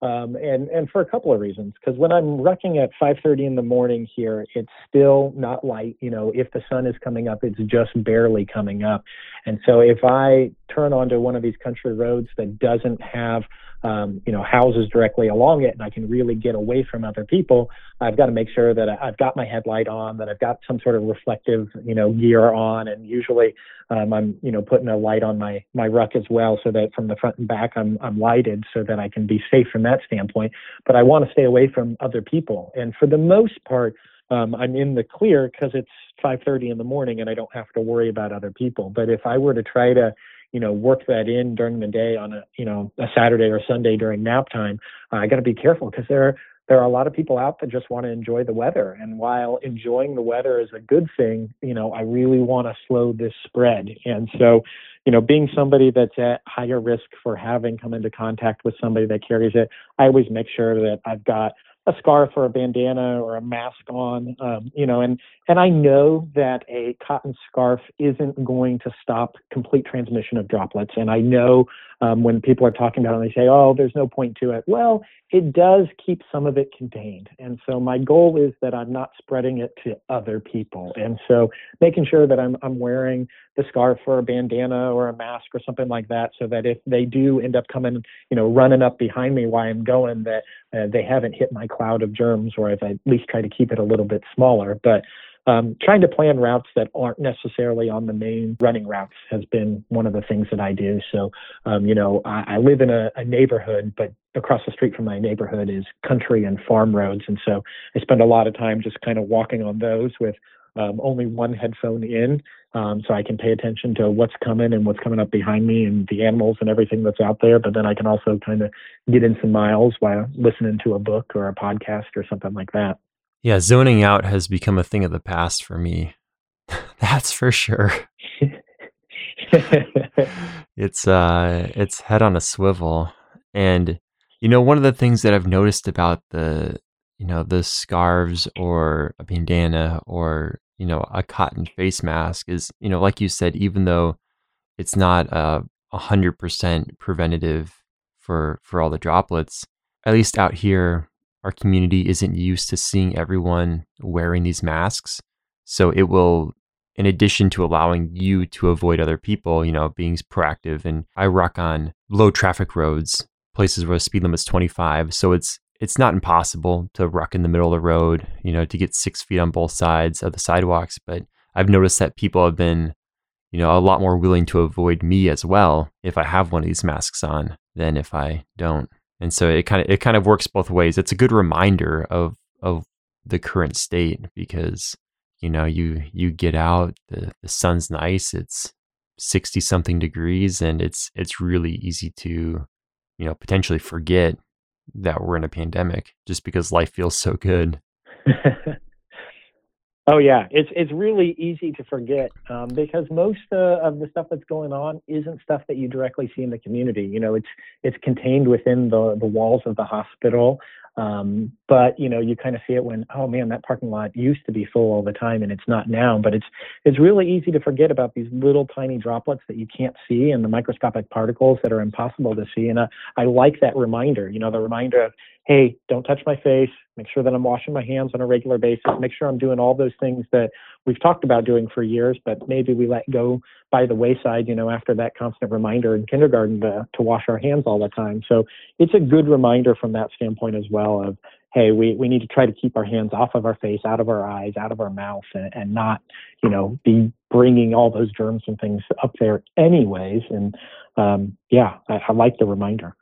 Um, and, and for a couple of reasons, because when I'm rucking at five thirty in the morning here, it's still not light. You know, if the sun is coming up, it's just barely coming up. And so if I turn onto one of these country roads that doesn't have, um, you know, houses directly along it, and I can really get away from other people, I've got to make sure that I've got my headlight on, that I've got some sort of reflective, you know, gear on. And usually um, I'm, you know, putting a light on my, my ruck as well, so that from the front and back, I'm, I'm lighted so that I can be safe from that standpoint. But I want to stay away from other people. And for the most part, um, I'm in the clear because it's five thirty in the morning and I don't have to worry about other people. But if I were to try to, you know, work that in during the day on a, you know, a Saturday or Sunday during nap time, uh, I got to be careful, because there are, there are a lot of people out that just want to enjoy the weather. And while enjoying the weather is a good thing, you know, I really want to slow this spread. And so, you know, being somebody that's at higher risk for having come into contact with somebody that carries it, I always make sure that I've got a scarf or a bandana or a mask on, um, you know, and, and I know that a cotton scarf isn't going to stop complete transmission of droplets. And I know um, when people are talking about it, they say, oh, there's no point to it. Well, it does keep some of it contained. And so my goal is that I'm not spreading it to other people. And so making sure that I'm, I'm wearing the scarf or a bandana or a mask or something like that, so that if they do end up coming, you know, running up behind me while I'm going, that uh, they haven't hit my cloud of germs, or I've at least tried to keep it a little bit smaller. But um, trying to plan routes that aren't necessarily on the main running routes has been one of the things that I do. So, um, you know, I, I live in a, a neighborhood, but across the street from my neighborhood is country and farm roads. And so I spend a lot of time just kind of walking on those with um, only one headphone in, um, so I can pay attention to what's coming and what's coming up behind me and the animals and everything that's out there. But then I can also kind of get in some miles while listening to a book or a podcast or something like that. Yeah, zoning out has become a thing of the past for me. That's for sure. It's uh it's head on a swivel. And you know, one of the things that I've noticed about the, you know, the scarves or a bandana or, you know, a cotton face mask is, you know, like you said, even though it's not uh, a hundred percent preventative for for all the droplets, at least out here, our community isn't used to seeing everyone wearing these masks. So it will, in addition to allowing you to avoid other people, you know, being proactive. And I rock on low traffic roads, places where the speed limit is twenty-five. So it's it's not impossible to ruck in the middle of the road, you know, to get six feet on both sides of the sidewalks. But I've noticed that people have been, you know, a lot more willing to avoid me as well if I have one of these masks on than if I don't. And so it kind of it kind of works both ways. It's a good reminder of of the current state, because, you know, you you get out, the, the sun's nice, it's sixty something degrees, and it's it's really easy to, you know, potentially forget that we're in a pandemic just because life feels so good. Oh yeah, it's it's really easy to forget um, because most uh, of the stuff that's going on isn't stuff that you directly see in the community. You know, it's it's contained within the the walls of the hospital. Um, but you know, you kind of see it when, oh man, that parking lot used to be full all the time and it's not now. But it's it's really easy to forget about these little tiny droplets that you can't see and the microscopic particles that are impossible to see. And uh, I like that reminder. You know, the reminder of, hey, don't touch my face. Make sure that I'm washing my hands on a regular basis. Make sure I'm doing all those things that we've talked about doing for years, but maybe we let go by the wayside, you know, after that constant reminder in kindergarten to, to wash our hands all the time. So it's a good reminder from that standpoint as well of, hey, we, we need to try to keep our hands off of our face, out of our eyes, out of our mouth, and, and not, you know, be bringing all those germs and things up there anyways. And um, yeah, I, I like the reminder.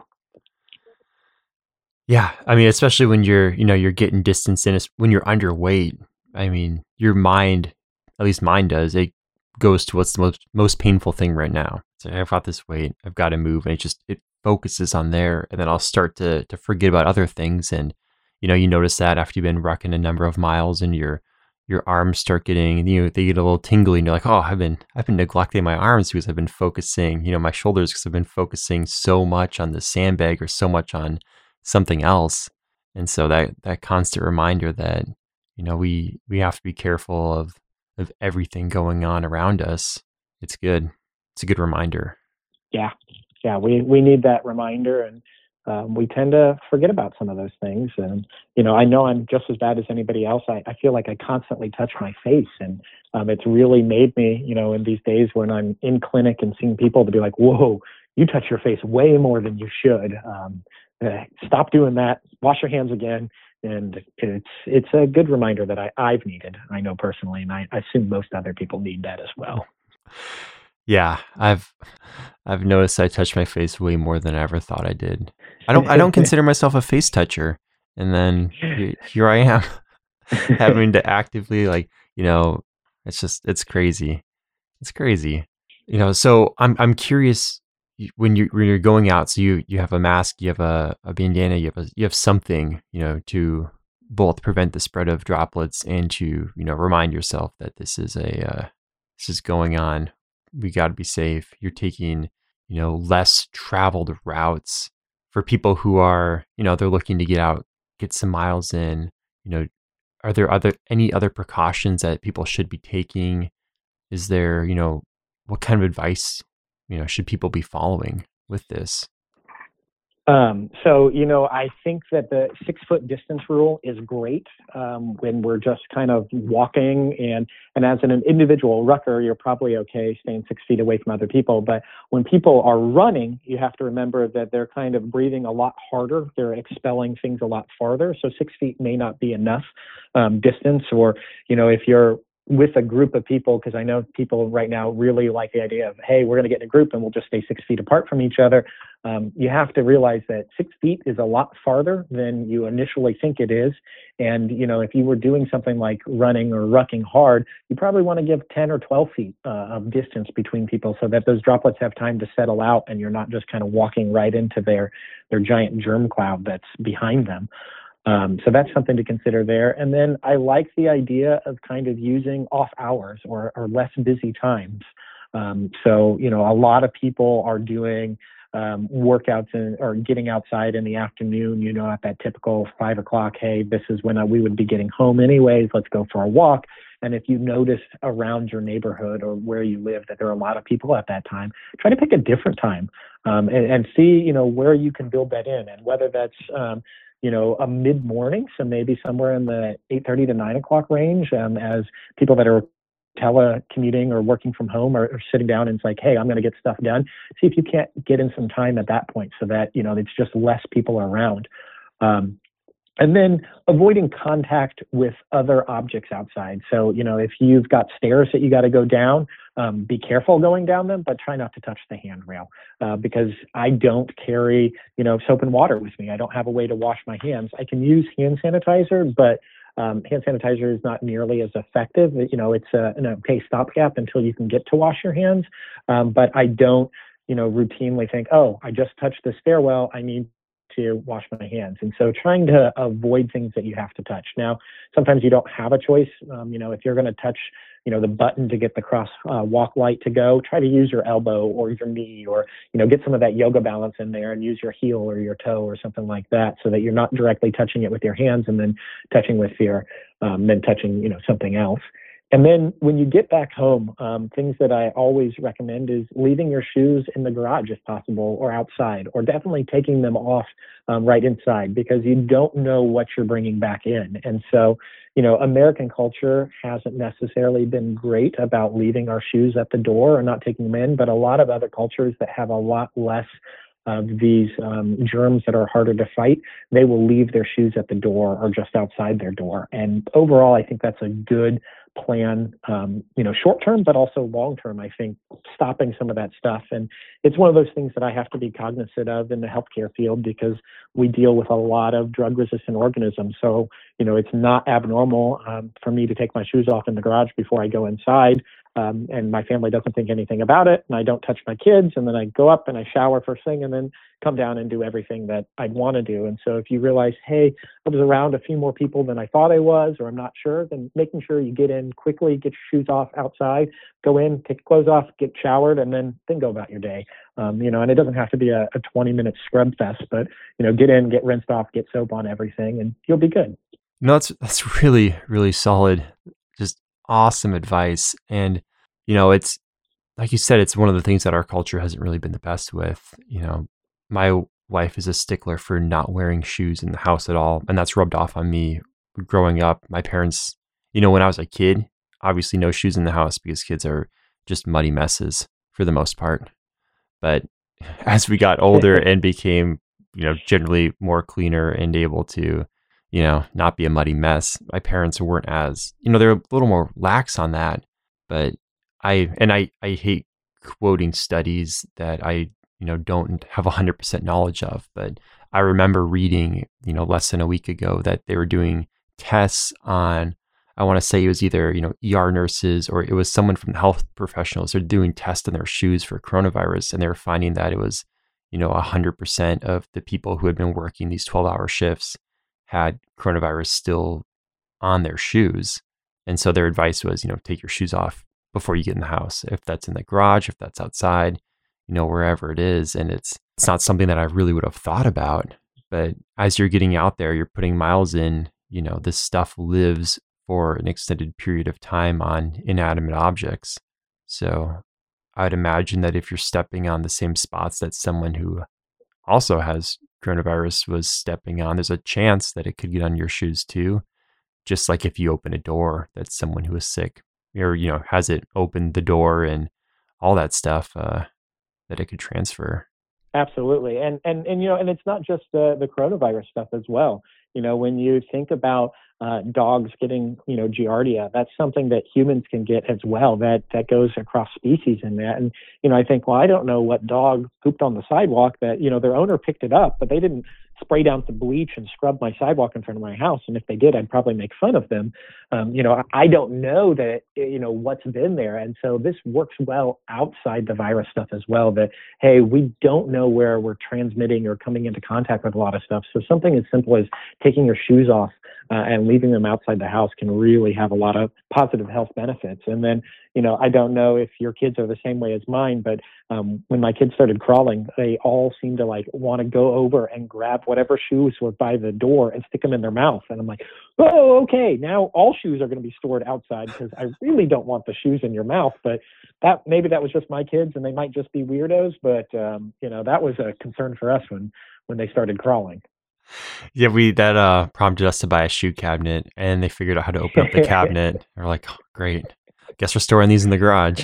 Yeah, I mean, especially when you're, you know, you're getting distance in, when you're underweight. I mean, your mind, at least mine does, it goes to what's the most most painful thing right now. So I've got this weight, I've got to move, and it just it focuses on there, and then I'll start to to forget about other things. And you know, you notice that after you've been rucking a number of miles, and your your arms start getting, you know, they get a little tingly, and you're like, oh, I've been I've been neglecting my arms because I've been focusing, you know, my shoulders because I've been focusing so much on the sandbag or so much on something else. And so that that constant reminder that, you know, we we have to be careful of of everything going on around us. It's good. It's a good reminder. Yeah. Yeah. We, we need that reminder. And um, we tend to forget about some of those things. And, you know, I know I'm just as bad as anybody else. I, I feel like I constantly touch my face, and um, it's really made me, you know, in these days when I'm in clinic and seeing people, to be like, whoa, you touch your face way more than you should. Um, uh, stop doing that. Wash your hands again. And it's it's a good reminder that I, I've needed, I know personally, and I, I assume most other people need that as well. Yeah, I've I've noticed I touch my face way more than I ever thought I did. I don't I don't consider myself a face toucher, and then here, here I am having to actively, like, you know, it's just it's crazy. It's crazy. You know, so I'm I'm curious, when you when you're going out, so you you have a mask, you have a, a bandana, you have a, you have something, you know, to both prevent the spread of droplets and to, you know, remind yourself that this is a uh, this is going on. We got to be safe. You're taking, you know, less traveled routes for people who are, you know, they're looking to get out, get some miles in. You know, are there other any other precautions that people should be taking? Is there, you know, what kind of advice, you know, should people be following with this? Um, so, you know, I think that the six foot distance rule is great um, when we're just kind of walking, and, and as an individual rucker, you're probably okay staying six feet away from other people. But when people are running, you have to remember that they're kind of breathing a lot harder. They're expelling things a lot farther. So six feet may not be enough um, distance. Or, you know, if you're with a group of people, because I know people right now really like the idea of, hey, we're going to get in a group and we'll just stay six feet apart from each other. Um, you have to realize that six feet is a lot farther than you initially think it is. And, you know, if you were doing something like running or rucking hard, you probably want to give ten or twelve feet uh, of distance between people so that those droplets have time to settle out and you're not just kind of walking right into their, their giant germ cloud that's behind them. Um, so that's something to consider there. And then I like the idea of kind of using off hours or, or less busy times. Um, so, you know, a lot of people are doing um, workouts in, or getting outside in the afternoon, you know, at that typical five o'clock, hey, this is when we would be getting home anyways, let's go for a walk. And if you notice around your neighborhood or where you live that there are a lot of people at that time, try to pick a different time um, and, and see, you know, where you can build that in, and whether that's, um, you know, a mid-morning, so maybe somewhere in the eight thirty to nine o'clock range, um, as people that are telecommuting or working from home are, are sitting down and it's like, hey, I'm going to get stuff done. See if you can't get in some time at that point so that, you know, it's just less people around. Um, And then avoiding contact with other objects outside. So, you know, if you've got stairs that you got to go down, um, be careful going down them, but try not to touch the handrail uh, because I don't carry, you know, soap and water with me. I don't have a way to wash my hands. I can use hand sanitizer, but um, hand sanitizer is not nearly as effective. You know, it's a, an okay stopgap until you can get to wash your hands. Um, but I don't, you know, routinely think, oh, I just touched the stairwell, I need to wash my hands. And so trying to avoid things that you have to touch. Now, sometimes you don't have a choice. Um, you know, if you're going to touch, you know, the button to get the cross uh, walk light to go, try to use your elbow or your knee, or, you know, get some of that yoga balance in there and use your heel or your toe or something like that so that you're not directly touching it with your hands and then touching with your, um, then touching, you know, something else. And then when you get back home, um, things that I always recommend is leaving your shoes in the garage if possible, or outside, or definitely taking them off um, right inside, because you don't know what you're bringing back in. And so, you know, American culture hasn't necessarily been great about leaving our shoes at the door or not taking them in, but a lot of other cultures that have a lot less of these um, germs that are harder to fight, they will leave their shoes at the door or just outside their door. And overall, I think that's a good plan, um, you know, short term, but also long term, I think, stopping some of that stuff. And it's one of those things that I have to be cognizant of in the healthcare field because we deal with a lot of drug resistant organisms. So, you know, it's not abnormal um, for me to take my shoes off in the garage before I go inside. Um, and my family doesn't think anything about it, and I don't touch my kids, and then I go up and I shower first thing and then come down and do everything that I'd want to do. And so if you realize, hey, I was around a few more people than I thought I was, or I'm not sure, then making sure you get in quickly, get your shoes off outside, go in, take your clothes off, get showered, and then then go about your day. Um, you know, and it doesn't have to be a, a twenty minute scrub fest, but, you know, get in, get rinsed off, get soap on everything, and you'll be good. No, that's, that's really, really solid. Just awesome advice. And, you know, it's like you said, it's one of the things that our culture hasn't really been the best with. You know, my wife is a stickler for not wearing shoes in the house at all. And that's rubbed off on me growing up. My parents, you know, when I was a kid, obviously no shoes in the house because kids are just muddy messes for the most part. But as we got older and became, you know, generally more cleaner and able to, you know, not be a muddy mess, my parents weren't as, you know, they're a little more lax on that. But I, and I, I hate quoting studies that I, you know, don't have one hundred percent knowledge of. But I remember reading, you know, less than a week ago that they were doing tests on, I want to say it was either, you know, E R nurses or it was someone from the health professionals. They're doing tests on their shoes for coronavirus. And they were finding that it was, you know, one hundred percent of the people who had been working these twelve hour shifts had coronavirus still on their shoes. And so their advice was, you know, take your shoes off before you get in the house. If that's in the garage, if that's outside, you know, wherever it is. And it's it's not something that I really would have thought about. But as you're getting out there, you're putting miles in, you know, this stuff lives for an extended period of time on inanimate objects. So I'd imagine that if you're stepping on the same spots that someone who also has coronavirus was stepping on, there's a chance that it could get on your shoes too. Just like if you open a door that someone who is sick or, you know, has it opened the door and all that stuff, uh, that it could transfer. Absolutely. And, and, and, you know, and it's not just the, the coronavirus stuff as well. You know, when you think about uh, dogs getting, you know, Giardia, that's something that humans can get as well. That that goes across species in that. And, you know, I think, well, I don't know what dog pooped on the sidewalk that, you know, their owner picked it up, but they didn't spray down some bleach and scrub my sidewalk in front of my house. And if they did, I'd probably make fun of them. Um, you know, I don't know that, you know, what's been there. And so this works well outside the virus stuff as well, that, hey, we don't know where we're transmitting or coming into contact with a lot of stuff. So something as simple as taking your shoes off uh, and leaving them outside the house can really have a lot of positive health benefits. And then, you know, I don't know if your kids are the same way as mine, but um, when my kids started crawling, they all seemed to like want to go over and grab whatever shoes were by the door and stick them in their mouth. And I'm like, oh, okay, now all shoes are going to be stored outside because I really don't want the shoes in your mouth. But that maybe that was just my kids and they might just be weirdos. But, um, you know, that was a concern for us when, when they started crawling. Yeah, we that uh, prompted us to buy a shoe cabinet, and they figured out how to open up the cabinet. We're like, oh, great. Guess we're storing these in the garage.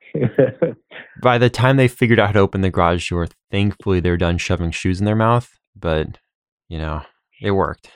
By the time they figured out how to open the garage door, thankfully they were done shoving shoes in their mouth. But, you know, it worked.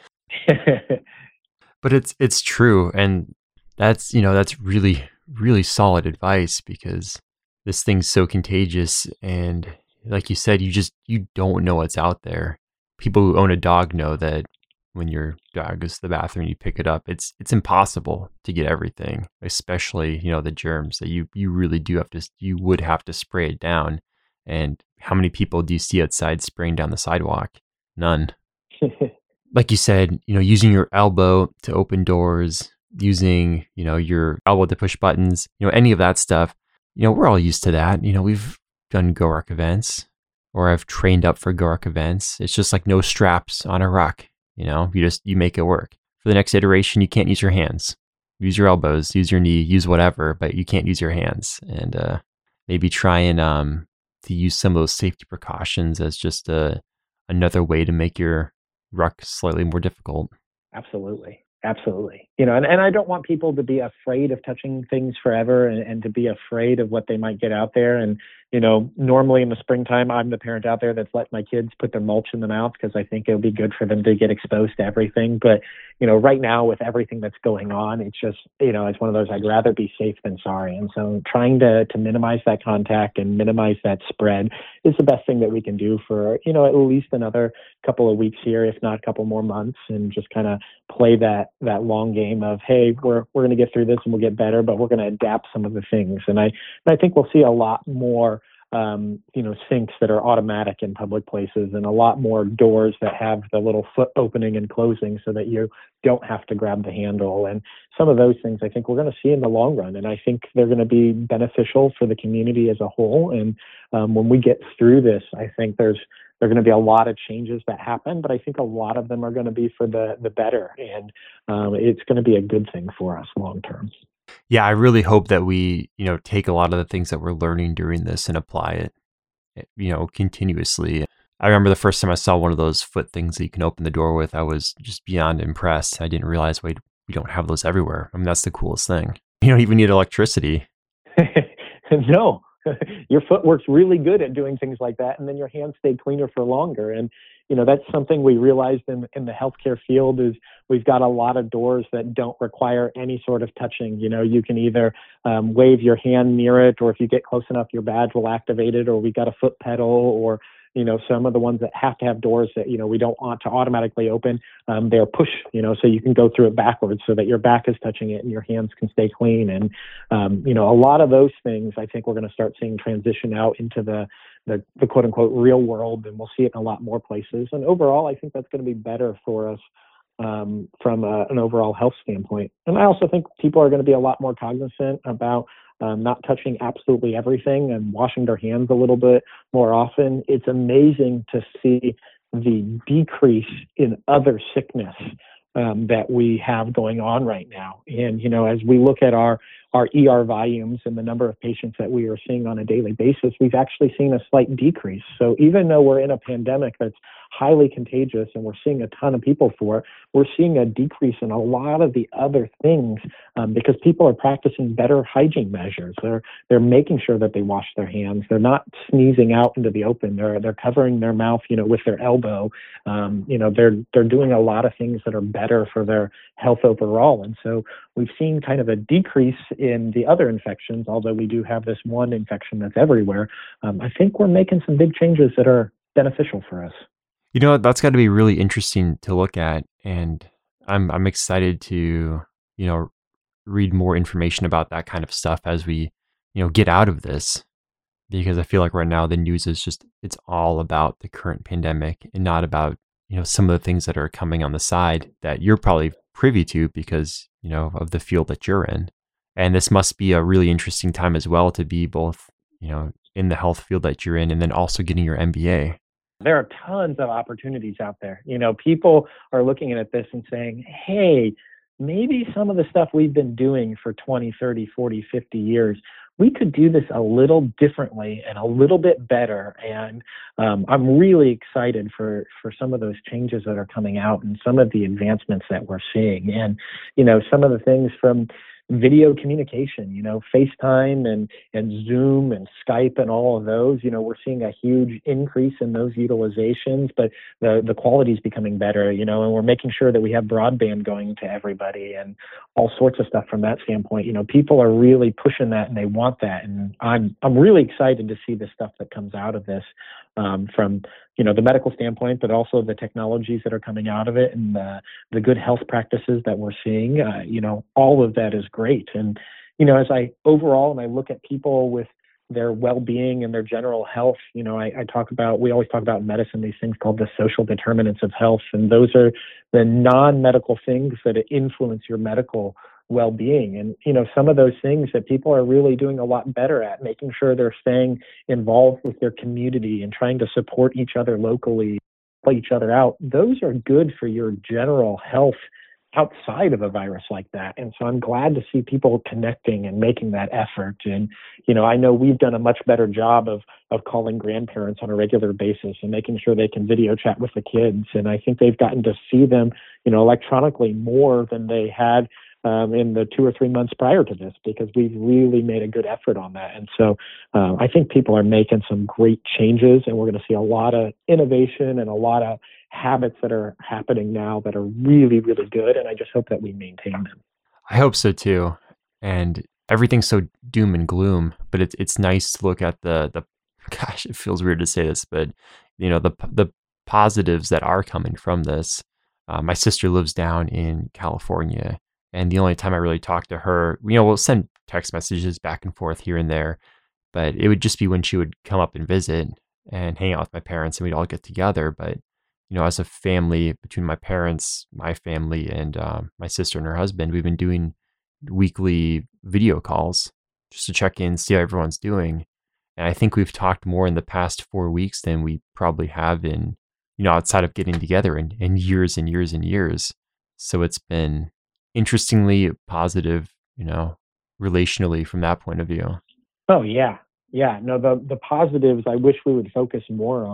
But it's it's true. And that's, you know, that's really, really solid advice because this thing's so contagious. And like you said, you just, you don't know what's out there. People who own a dog know that when your dog goes to the bathroom, you pick it up. It's it's impossible to get everything, especially, you know, the germs that you you really do have to, you would have to spray it down. And how many people do you see outside spraying down the sidewalk? None. Like you said, you know, using your elbow to open doors, using, you know, your elbow to push buttons, you know, any of that stuff, you know, we're all used to that. You know, we've done GoRuck events. Or I've trained up for GoRuck events. It's just like no straps on a ruck. You know, you just, you make it work. For the next iteration, you can't use your hands. Use your elbows, use your knee, use whatever, but you can't use your hands. And uh, maybe try and um, to use some of those safety precautions as just a, another way to make your ruck slightly more difficult. Absolutely. Absolutely. You know, and, and I don't want people to be afraid of touching things forever and, and to be afraid of what they might get out there. And, you know, normally in the springtime, I'm the parent out there that's let my kids put their mulch in the mouth because I think it'll be good for them to get exposed to everything. But, you know, right now with everything that's going on, it's just, you know, it's one of those, I'd rather be safe than sorry. And so trying to, to minimize that contact and minimize that spread is the best thing that we can do for, you know, at least another couple of weeks here, if not a couple more months, and just kind of play that, that long game of, hey, we're, we're going to get through this and we'll get better, but we're going to adapt some of the things. And I, and I think we'll see a lot more Um, you know, sinks that are automatic in public places and a lot more doors that have the little foot opening and closing so that you don't have to grab the handle. And some of those things I think we're going to see in the long run. And I think they're going to be beneficial for the community as a whole. And um, when we get through this, I think there's there are going to be a lot of changes that happen, but I think a lot of them are going to be for the, the better. And um, it's going to be a good thing for us long term. Yeah, I really hope that we, you know, take a lot of the things that we're learning during this and apply it, you know, continuously. I remember the first time I saw one of those foot things that you can open the door with, I was just beyond impressed. I didn't realize, wait, we don't have those everywhere. I mean, that's the coolest thing. You don't even need electricity. No, your foot works really good at doing things like that, and then your hands stay cleaner for longer. And you know, that's something we realized in in the healthcare field is we've got a lot of doors that don't require any sort of touching. You know, you can either um, wave your hand near it, or if you get close enough, your badge will activate it, or we got a foot pedal, or you know, some of the ones that have to have doors that, you know, we don't want to automatically open, um, they're push, you know, so you can go through it backwards so that your back is touching it and your hands can stay clean. And, um, you know, a lot of those things, I think we're going to start seeing transition out into the, the, the quote unquote real world, and we'll see it in a lot more places. And overall, I think that's going to be better for us um, from a, an overall health standpoint. And I also think people are going to be a lot more cognizant about Um, not touching absolutely everything and washing their hands a little bit more often. It's amazing to see the decrease in other sickness um, that we have going on right now. And, you know, as we look at our, our E R volumes and the number of patients that we are seeing on a daily basis, we've actually seen a slight decrease. So even though we're in a pandemic that's highly contagious and we're seeing a ton of people for it, we're seeing a decrease in a lot of the other things um, because people are practicing better hygiene measures. They're they're making sure that they wash their hands. They're not sneezing out into the open. They're they're covering their mouth, you know, with their elbow. Um, you know, they're they're doing a lot of things that are better for their health overall. And so we've seen kind of a decrease in the other infections, although we do have this one infection that's everywhere. Um, I think we're making some big changes that are beneficial for us. You know, that's got to be really interesting to look at, and I'm I'm excited to, you know, read more information about that kind of stuff as we, you know, get out of this, because I feel like right now the news is just, it's all about the current pandemic and not about, you know, some of the things that are coming on the side that you're probably privy to because, you know, of the field that you're in. And this must be a really interesting time as well to be both, you know, in the health field that you're in and then also getting your M B A. There are tons of opportunities out there. You know, people are looking at this and saying, hey, maybe some of the stuff we've been doing for twenty, thirty, forty, fifty years, we could do this a little differently and a little bit better. And um, I'm really excited for, for some of those changes that are coming out and some of the advancements that we're seeing. And, you know, some of the things from video communication, you know, FaceTime and, and Zoom and Skype and all of those, you know, we're seeing a huge increase in those utilizations, but the, the quality is becoming better, you know, and we're making sure that we have broadband going to everybody and all sorts of stuff from that standpoint. You know, people are really pushing that and they want that. And I'm, I'm really excited to see the stuff that comes out of this um, from, you know, the medical standpoint, but also the technologies that are coming out of it and the, the good health practices that we're seeing. Uh, you know, all of that is great. And, you know, as I overall, and I look at people with their well-being and their general health, you know, I, I talk about, we always talk about in medicine, these things called the social determinants of health. And those are the non-medical things that influence your medical well-being. And, you know, some of those things that people are really doing a lot better at, making sure they're staying involved with their community and trying to support each other locally, play each other out. Those are good for your general health outside of a virus like that. And so I'm glad to see people connecting and making that effort. And, you know, I know we've done a much better job of, of calling grandparents on a regular basis and making sure they can video chat with the kids. And I think they've gotten to see them, you know, electronically more than they had Um, in the two or three months prior to this, because we've really made a good effort on that. And so uh, I think people are making some great changes, and we're going to see a lot of innovation and a lot of habits that are happening now that are really, really good. And I just hope that we maintain them. I hope so too. And everything's so doom and gloom, but it's it's nice to look at the the gosh, it feels weird to say this, but you know, the the positives that are coming from this. Uh, my sister lives down in California. And the only time I really talk to her, you know, we'll send text messages back and forth here and there, but it would just be when she would come up and visit and hang out with my parents and we'd all get together. But, you know, as a family, between my parents, my family, and um, my sister and her husband, we've been doing weekly video calls just to check in, see how everyone's doing. And I think we've talked more in the past four weeks than we probably have in, you know, outside of getting together in, in years and years and years. So it's been interestingly positive, you know, relationally from that point of view. Oh yeah. Yeah. No, the, the positives I wish we would focus more on.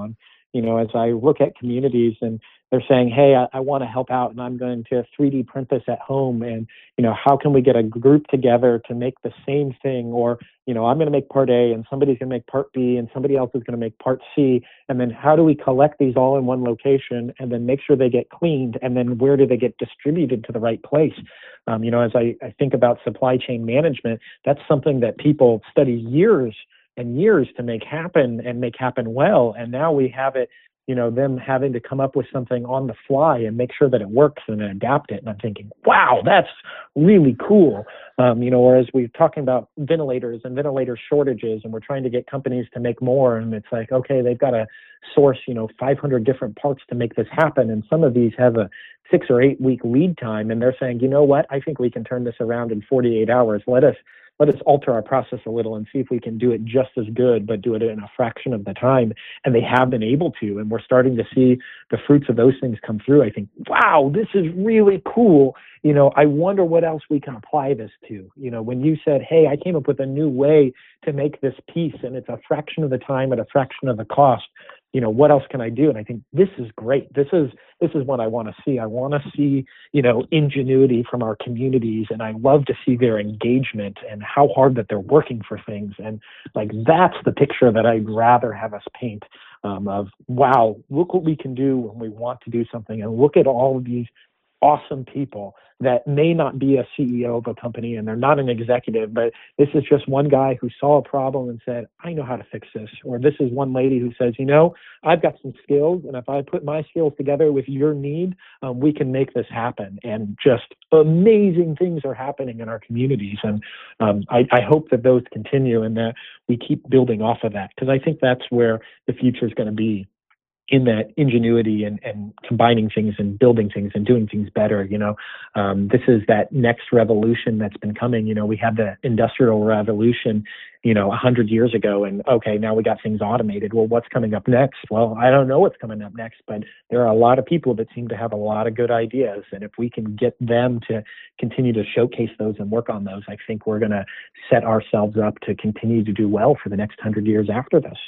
you know, as I look at communities and they're saying, hey, I, I want to help out and I'm going to three D print this at home. And, you know, how can we get a group together to make the same thing? Or, you know, I'm going to make part A and somebody's going to make part B and somebody else is going to make part C. And then how do we collect these all in one location and then make sure they get cleaned? And then where do they get distributed to the right place? Um, you know, as I, I think about supply chain management, that's something that people study years and years to make happen and make happen well. And now we have it, you know, them having to come up with something on the fly and make sure that it works and adapt it. And I'm thinking, wow, that's really cool. Um, you know, whereas we're talking about ventilators and ventilator shortages and we're trying to get companies to make more. And it's like, okay, they've got to source, you know, five hundred different parts to make this happen. And some of these have a six or eight week lead time. And they're saying, you know what, I think we can turn this around in forty-eight hours. Let us let us alter our process a little and see if we can do it just as good, but do it in a fraction of the time. And they have been able to, and we're starting to see the fruits of those things come through. I think, wow, this is really cool. You know, I wonder what else we can apply this to. You know, when you said, hey, I came up with a new way to make this piece and it's a fraction of the time at a fraction of the cost, you know, what else can I do? And I think this is great. This is this is what I want to see. I want to see, you know, ingenuity from our communities, and I love to see their engagement and how hard that they're working for things. And like that's the picture that I'd rather have us paint um, of, wow, look what we can do when we want to do something, and look at all of these awesome people that may not be a C E O of a company and they're not an executive, but this is just one guy who saw a problem and said, I know how to fix this. Or this is one lady who says, you know, I've got some skills, and if I put my skills together with your need, um, we can make this happen. And just amazing things are happening in our communities. And um, I, I hope that those continue and that we keep building off of that, because I think that's where the future is going to be, in that ingenuity and, and combining things and building things and doing things better. You know, um, this is that next revolution that's been coming. You know, we had the industrial revolution, you know, a hundred years ago, and okay, now we got things automated. Well, what's coming up next? Well, I don't know what's coming up next, but there are a lot of people that seem to have a lot of good ideas. And if we can get them to continue to showcase those and work on those, I think we're going to set ourselves up to continue to do well for the next hundred years after this.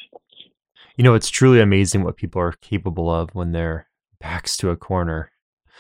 You know, it's truly amazing what people are capable of when their backs to a corner.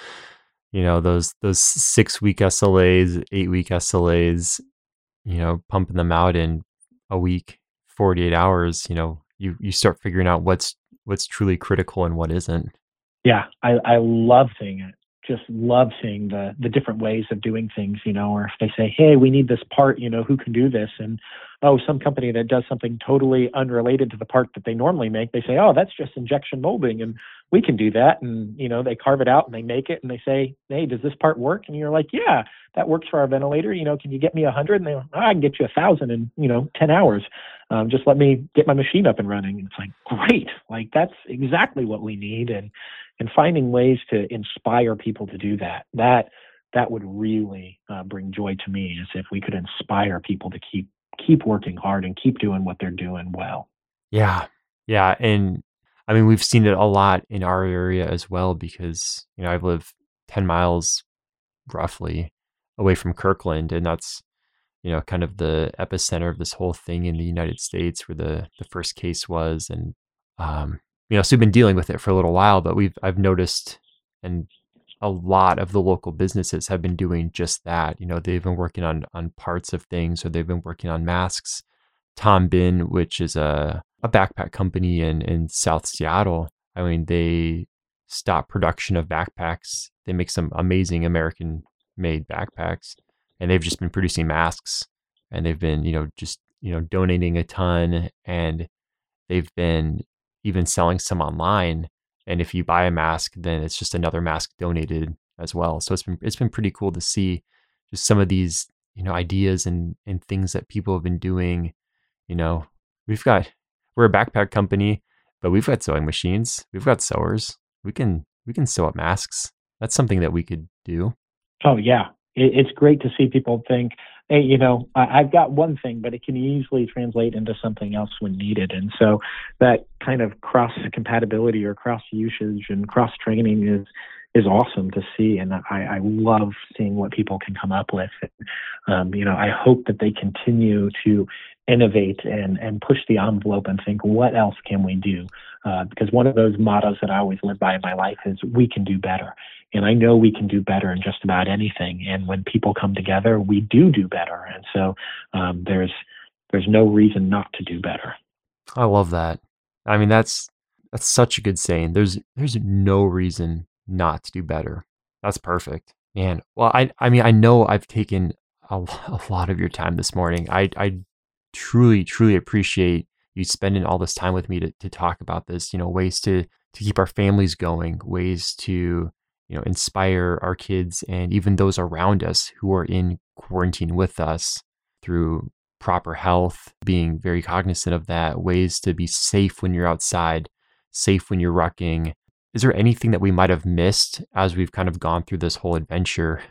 You know, those those six week S L As, eight week S L As, you know, pumping them out in a week, forty-eight hours, you know, you, you start figuring out what's what's truly critical and what isn't. Yeah, I, I love seeing it. Just love seeing the the different ways of doing things, you know, or if they say, hey, we need this part, you know, who can do this? And, oh, some company that does something totally unrelated to the part that they normally make, they say, oh, that's just injection molding and we can do that. And, you know, they carve it out and they make it and they say, hey, does this part work? And you're like, yeah, that works for our ventilator. You know, can you get me a hundred? And they go, oh, I can get you a thousand in, you know, ten hours. Um, just let me get my machine up and running. And it's like, great. Like, that's exactly what we need. And, and finding ways to inspire people to do that, that, that would really uh, bring joy to me, as if we could inspire people to keep, keep working hard and keep doing what they're doing well. Yeah. Yeah. And I mean, we've seen it a lot in our area as well, because, you know, I've lived ten miles roughly away from Kirkland, and that's, you know, kind of the epicenter of this whole thing in the United States, where the, the first case was. And, um, you know, so we've been dealing with it for a little while, but we've, I've noticed, and a lot of the local businesses have been doing just that. You know, they've been working on, on parts of things, or they've been working on masks. Tom Bin, which is a, a backpack company in, in South Seattle, I mean, they stopped production of backpacks. They make some amazing American made backpacks, and they've just been producing masks, and they've been, you know, just, you know, donating a ton, and they've been even selling some online. And if you buy a mask, then it's just another mask donated as well. So it's been, it's been pretty cool to see just some of these, you know, ideas and, and things that people have been doing. You know, we've got, we're a backpack company, but we've got sewing machines. We've got sewers. We can, we can sew up masks. That's something that we could do. Oh yeah. It, it's great to see people think, hey, you know, I, I've got one thing, but it can easily translate into something else when needed. And so that kind of cross compatibility or cross usage and cross training is, is awesome to see. And I, I love seeing what people can come up with. Um, you know, I hope that they continue to innovate and, and push the envelope and think, what else can we do? uh, because one of those mottos that I always live by in my life is we can do better. And I know we can do better in just about anything. And when people come together, we do do better. And so um, there's there's no reason not to do better. I love that. I mean, that's that's such a good saying. There's there's no reason not to do better. That's perfect, man. Well, I I mean, I know I've taken a, a lot of your time this morning. I I truly truly appreciate you spending all this time with me to to talk about this. You know, ways to to keep our families going, ways to you know inspire our kids and even those around us who are in quarantine with us through proper health, being very cognizant of that, ways to be safe when you're outside, safe when you're rucking. Is there anything that we might have missed as we've kind of gone through this whole adventure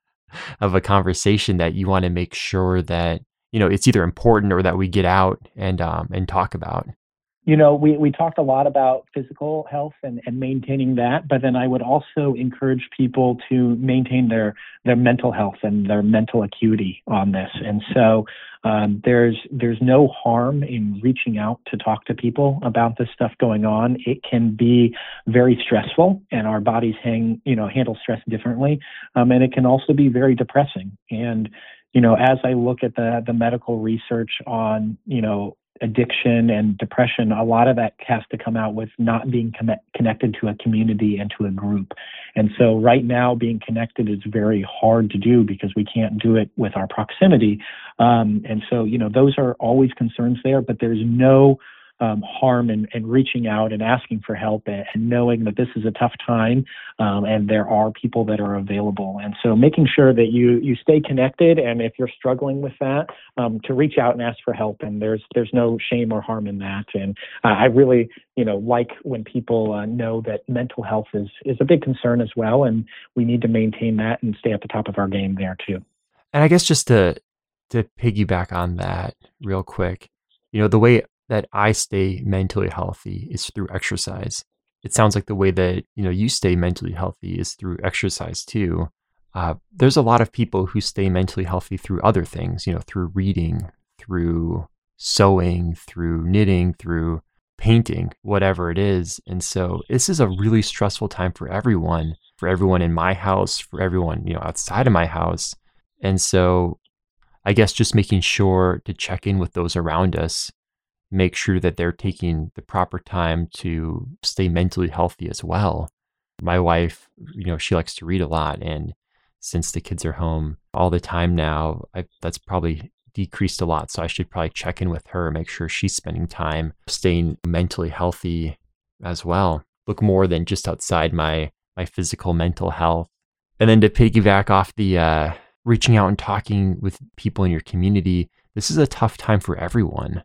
of a conversation that you want to make sure that, you know, it's either important or that we get out and um, and talk about? You know, we, we talked a lot about physical health and, and maintaining that, but then I would also encourage people to maintain their, their mental health and their mental acuity on this. And so um, there's there's no harm in reaching out to talk to people about this stuff going on. It can be very stressful, and our bodies hang, you know, handle stress differently. Um, and it can also be very depressing. And, you know, as I look at the the medical research on, you know, addiction and depression, a lot of that has to come out with not being con- connected to a community and to a group. And so right now being connected is very hard to do because we can't do it with our proximity. Um, and so, you know, those are always concerns there, but there's no Um, harm in, in reaching out and asking for help and, and knowing that this is a tough time um, and there are people that are available. And so making sure that you you stay connected, and if you're struggling with that, um, to reach out and ask for help. And there's there's no shame or harm in that. And uh, I really, you know, like when people uh, know that mental health is is a big concern as well, and we need to maintain that and stay at the top of our game there too. And I guess just to to piggyback on that real quick, you know, the way that I stay mentally healthy is through exercise. It sounds like the way that, you know, you stay mentally healthy is through exercise too. Uh, there's a lot of people who stay mentally healthy through other things, you know, through reading, through sewing, through knitting, through painting, whatever it is. And so this is a really stressful time for everyone, for everyone in my house, for everyone, you know, outside of my house. And so I guess just making sure to check in with those around us, make sure that they're taking the proper time to stay mentally healthy as well. My wife, you know, she likes to read a lot. And since the kids are home all the time now, I, that's probably decreased a lot. So I should probably check in with her, make sure she's spending time staying mentally healthy as well. Look more than just outside my, my physical mental health. And then to piggyback off the uh, reaching out and talking with people in your community, this is a tough time for everyone.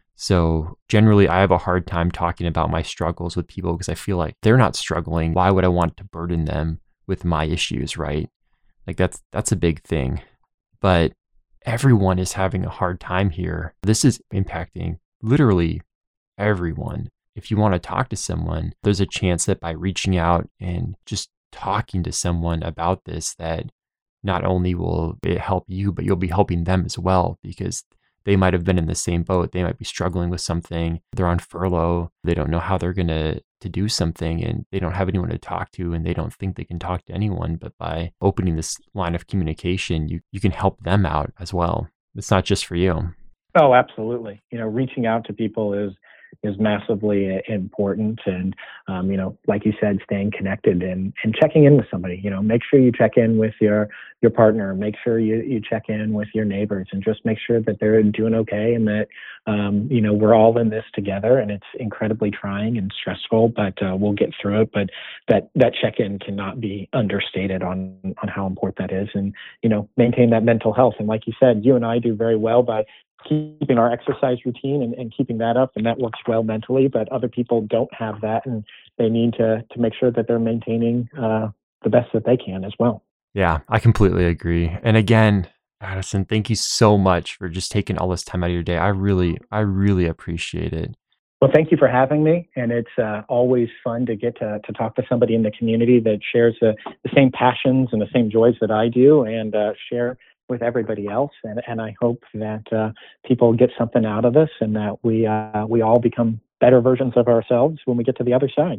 So generally, I have a hard time talking about my struggles with people because I feel like they're not struggling. Why would I want to burden them with my issues, right? Like that's that's a big thing. But everyone is having a hard time here. This is impacting literally everyone. If you want to talk to someone, there's a chance that by reaching out and just talking to someone about this, that not only will it help you, but you'll be helping them as well, because they might have been in the same boat. They might be struggling with something. They're on furlough. They don't know how they're going to to do something, and they don't have anyone to talk to, and they don't think they can talk to anyone. But by opening this line of communication, you, you can help them out as well. It's not just for you. Oh, absolutely. You know, reaching out to people is is massively important. And, um, you know, like you said, staying connected and, and checking in with somebody. You know, make sure you check in with your your partner. Make sure you, you check in with your neighbors, and just make sure that they're doing okay, and that, um, you know, we're all in this together. And it's incredibly trying and stressful, but uh, we'll get through it. But that, that check-in cannot be understated on, on how important that is. And, you know, maintain that mental health. And like you said, you and I do very well by keeping our exercise routine and, and keeping that up, and that works well mentally. But other people don't have that, and they need to to make sure that they're maintaining uh, the best that they can as well. Yeah, I completely agree. And again, Addison, thank you so much for just taking all this time out of your day. I really, I really appreciate it. Well, thank you for having me. And it's uh, always fun to get to, to talk to somebody in the community that shares the, the same passions and the same joys that I do, and uh, share with everybody else. And, and I hope that uh, people get something out of this, and that we uh, we all become better versions of ourselves when we get to the other side.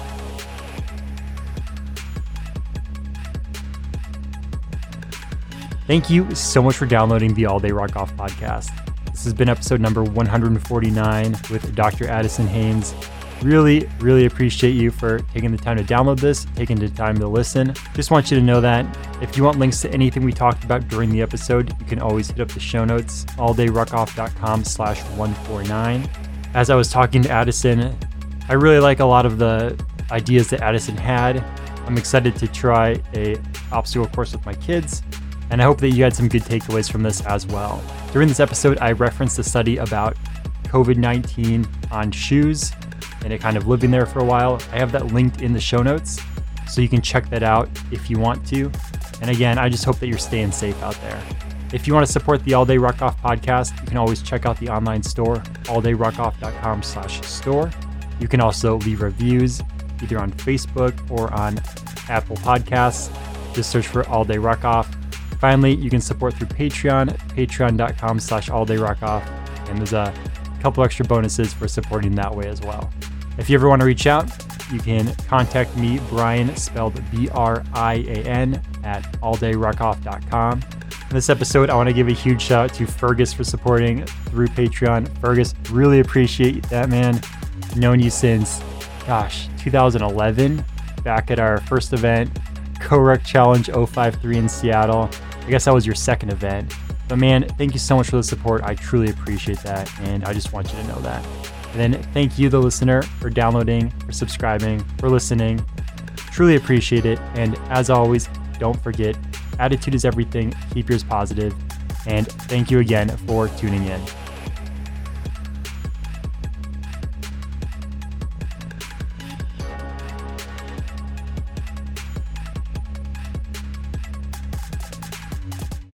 Thank you so much for downloading the All Day Rock Off podcast. This has been episode number one hundred forty-nine with Doctor Addison Haynes. Really, really appreciate you for taking the time to download this, taking the time to listen. Just want you to know that if you want links to anything we talked about during the episode, you can always hit up the show notes, alldayruckoff.com slash 149. As I was talking to Addison, I really like a lot of the ideas that Addison had. I'm excited to try a obstacle course with my kids, and I hope that you had some good takeaways from this as well. During this episode, I referenced a study about covid nineteen on shoes and it kind of living there for a while. I have that linked in the show notes, so you can check that out if you want to. And again, I just hope that you're staying safe out there. If you want to support the All Day Rock Off podcast, you can always check out the online store, alldayruckoff.com slash store. You can also leave reviews either on Facebook or on Apple Podcasts. Just search for All Day Rock Off. Finally, you can support through Patreon, patreon.com slash alldayruckoff. And there's a couple extra bonuses for supporting that way as well. If you ever want to reach out, you can contact me, Brian, spelled B R I A N, at alldayruckoff dot com. In this episode, I want to give a huge shout out to Fergus for supporting through Patreon. Fergus, really appreciate that, man. Known you since, gosh, two thousand eleven, back at our first event, GoRuck Challenge oh five three in Seattle. I guess that was your second event. But man, thank you so much for the support. I truly appreciate that, and I just want you to know that. And then thank you, the listener, for downloading, for subscribing, for listening. Truly appreciate it. And as always, don't forget, attitude is everything. Keep yours positive. And thank you again for tuning in.